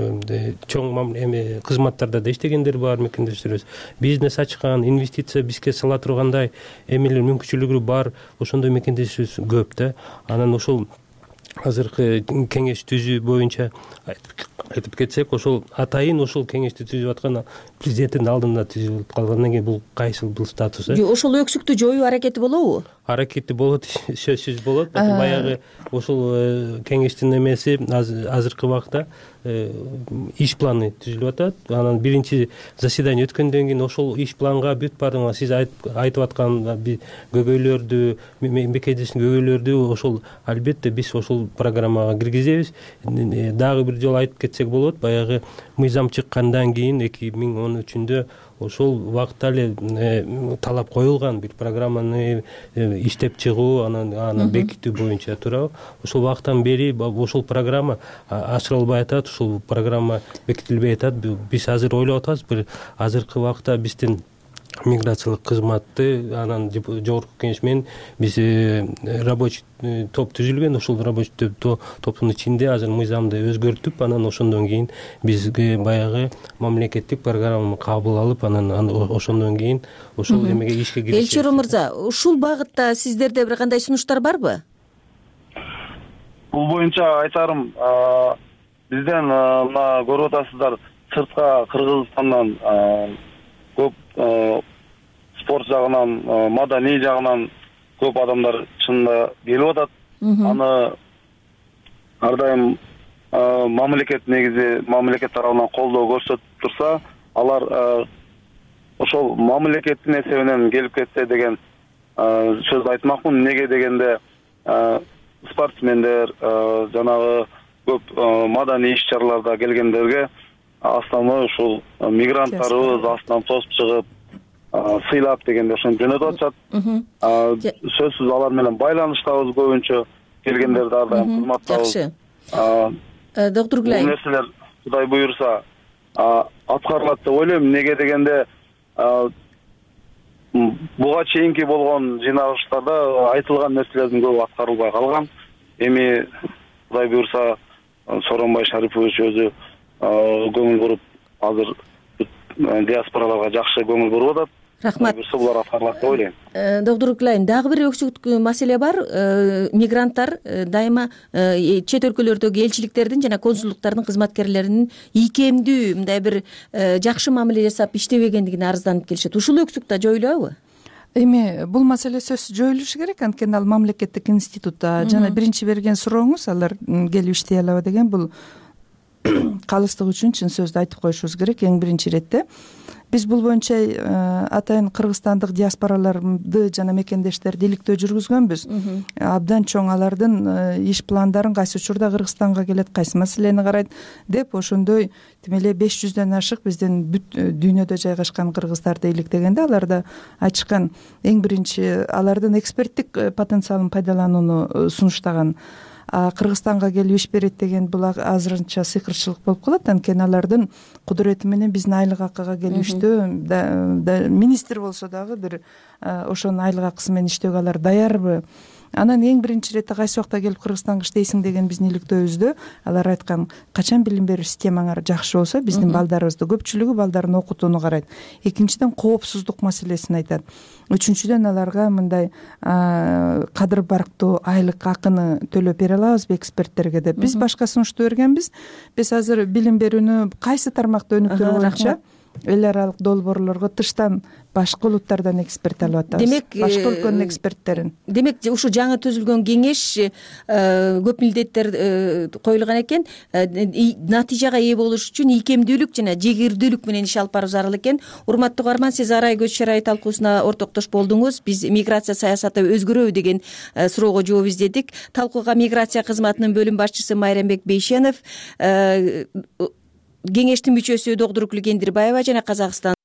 чоң эме кызматтарда да иштегендер бар мекендештерибиз. Бизнес ачкан, инвестиция бизге сала тургандай эмелер мүмкүнчүлүгү бар. Ошондой мекендештерибиз көп да. Анан ошол азыркы кеңеш түзүү боюнча айтып кетсек, ошол атайын ошол кеңешти түзүп аткан президенттин алдында түзүлүп калгандан кийин бул кайсыл бул статус? Ошол өксүктү жоюу аракети болобу? Аракети болот, сөзсүз болот. Баягы ошол кеңештин эмеси азыркы убакта иш планы түзүлүп атат. Анан биринчи заседание өткөндөн кийин ошол иш планга бүт баардыгы сиз айтып аткан көйгөйлөрдү, мекендештин көйгөйлөрдү ошол албетте биз ошол программага киргизебиз. Дагы бир жолу айтып кетсек болот, баягы мыйзам чыккандан кийин эки миң он үчүндө ошол убакта эле талап коюлган бир программаны иштеп чыгуу, анан аны бекитүү боюнча туурабы. Ошол убактан бери ошол программа ашырылбай атат, ушул программа бекитилбей атат. Биз азыр ойлоп атабыз, бир азыркы убакта биздин миграциялык кызматты анан жогорку кеңеш менен биз рабочий топ түзүлгөн. Ошол рабочий топтун ичинде азыр мыйзамды өзгөртүп, анан ошондон кийин бизге баягы мамлекеттик программаны кабыл алып, анан ошондон кийин ошол эмеге ишке киришет. Элчиро мырза, ушул багытта сиздерде бир кандай сунуштар барбы? Бул боюнча айтарым, бизден мына көрүп атасыздар, сыртка Кыргызстандан көп спорт жагынан, маданий жагынан көп адамдар чынында келип атат. Аны ар дайым мамлекет негизи, мамлекет тарабынан колдоо көрсөтүп турса, алар ошол мамлекеттин эсебинен келип кетсе деген сөз айтмакмын. Неге дегенде спортсмендер, жанагы көп маданий иш чараларда келгендерге основной ушул мигранттарыбыз астынан тосуп чыгып, сыйлап дегенде ошентип жөнөтүп атышат. Сөзсүз алар менен байланыштабыз, көбүнчө келгендерди ар дайым кызматтабыз. Жакшы. Доктор Гүлай. Бул нерселер Кудай буйрса аткарылат деп ойлойм. Неге дегенде буга чейинки болгон жыйналыштарда айтылган нерселердин көбү аткарылбай калган. Эми Кудай буйрса Сооронбай Шарипович өзү көңүл буруп, азыр диаспораларга жакшы көңүл буруп атат. Рахмат. Булар аткарылат деп ойлойм. Доктор Клайн, дагы бир өксүктүү маселе бар. Мигранттар дайыма чет өлкөлөрдөгү элчиликтердин жана консулдуктардын кызматкерлеринин ийкемдүү, мындай бир жакшы мамиле жасап иштебегендигине арызданып келишет. Ушул өксүк да жоюлабы? Эми бул маселе сөзсүз жоюлушу керек, анткени ал мамлекеттик институтта. Жана биринчи берген сурооңуз, алар келип иштей алабы деген, бул калыстык үчүн чын сөздү айтып коюшубуз керек. Эң биринчи иретте биз бул боюнча атайын кыргызстандык диаспораларды жана мекендештерди иликтөө жүргүзгөнбүз. Абдан чоң алардын иш пландарын кайсы учурда Кыргызстанга келет, кайсы маселени карайт деп ошондой тим эле беш жүздөн ашык биздин бүт дүйнөдө жайгашкан кыргыздарды иликтегенде алар да айтышкан эң биринчи алардын эксперттик потенциалын пайдаланууну сунуштаган. Кыргызстанга келип иш берет деген бул азырынча сыйкырчылык болуп калат. Анткени алардын кудурети менен биздин айлык акыга келиштүү министр болсо дагы бир ошонун айлык акысы менен иштөөгө алар даярбы? Анан эң биринчи иретте кайсы убакта келип Кыргызстанга иштейсиң деген биздин иликтөөбүздө алар айткан, качан билим берүү системаңар жакшы болсо биздин балдарыбызды көпчүлүгү балдарын окутууну карайт. Экинчиден коопсуздук маселесин айтат. Үчүнчүдөн аларга мындай кадыр барктуу айлык акыны төлөп бере алабызбы эксперттерге деп. Биз башка сунушту бергенбиз. Биз азыр билим берүүнү кайсы тармакта өнүктүрүү боюнча эл аралык долбоорлорго тыштан башка улуттардан эксперт алып атабыз. Демек, башка өлкөнүн эксперттерин. Демек, ушу жаңы түзүлгөн кеңеш көп милдеттер коюлган экен. Натыйжага ээ болуш үчүн ийкемдүүлүк жана жегирдүүлүк менен иш алып баруу зарыл экен. Урматтуу угарман, сиз арай көч чарайы талкуусуна ортоктош болдуңуз. Биз миграция саясаты өзгөрөбү деген суроого жооп издедик. Талкууга миграция кызматынын бөлүм башчысы Майрамбек Бейшенов, кеңештин мүчөсү Догдурукүл Кендирбаева жана Казакстан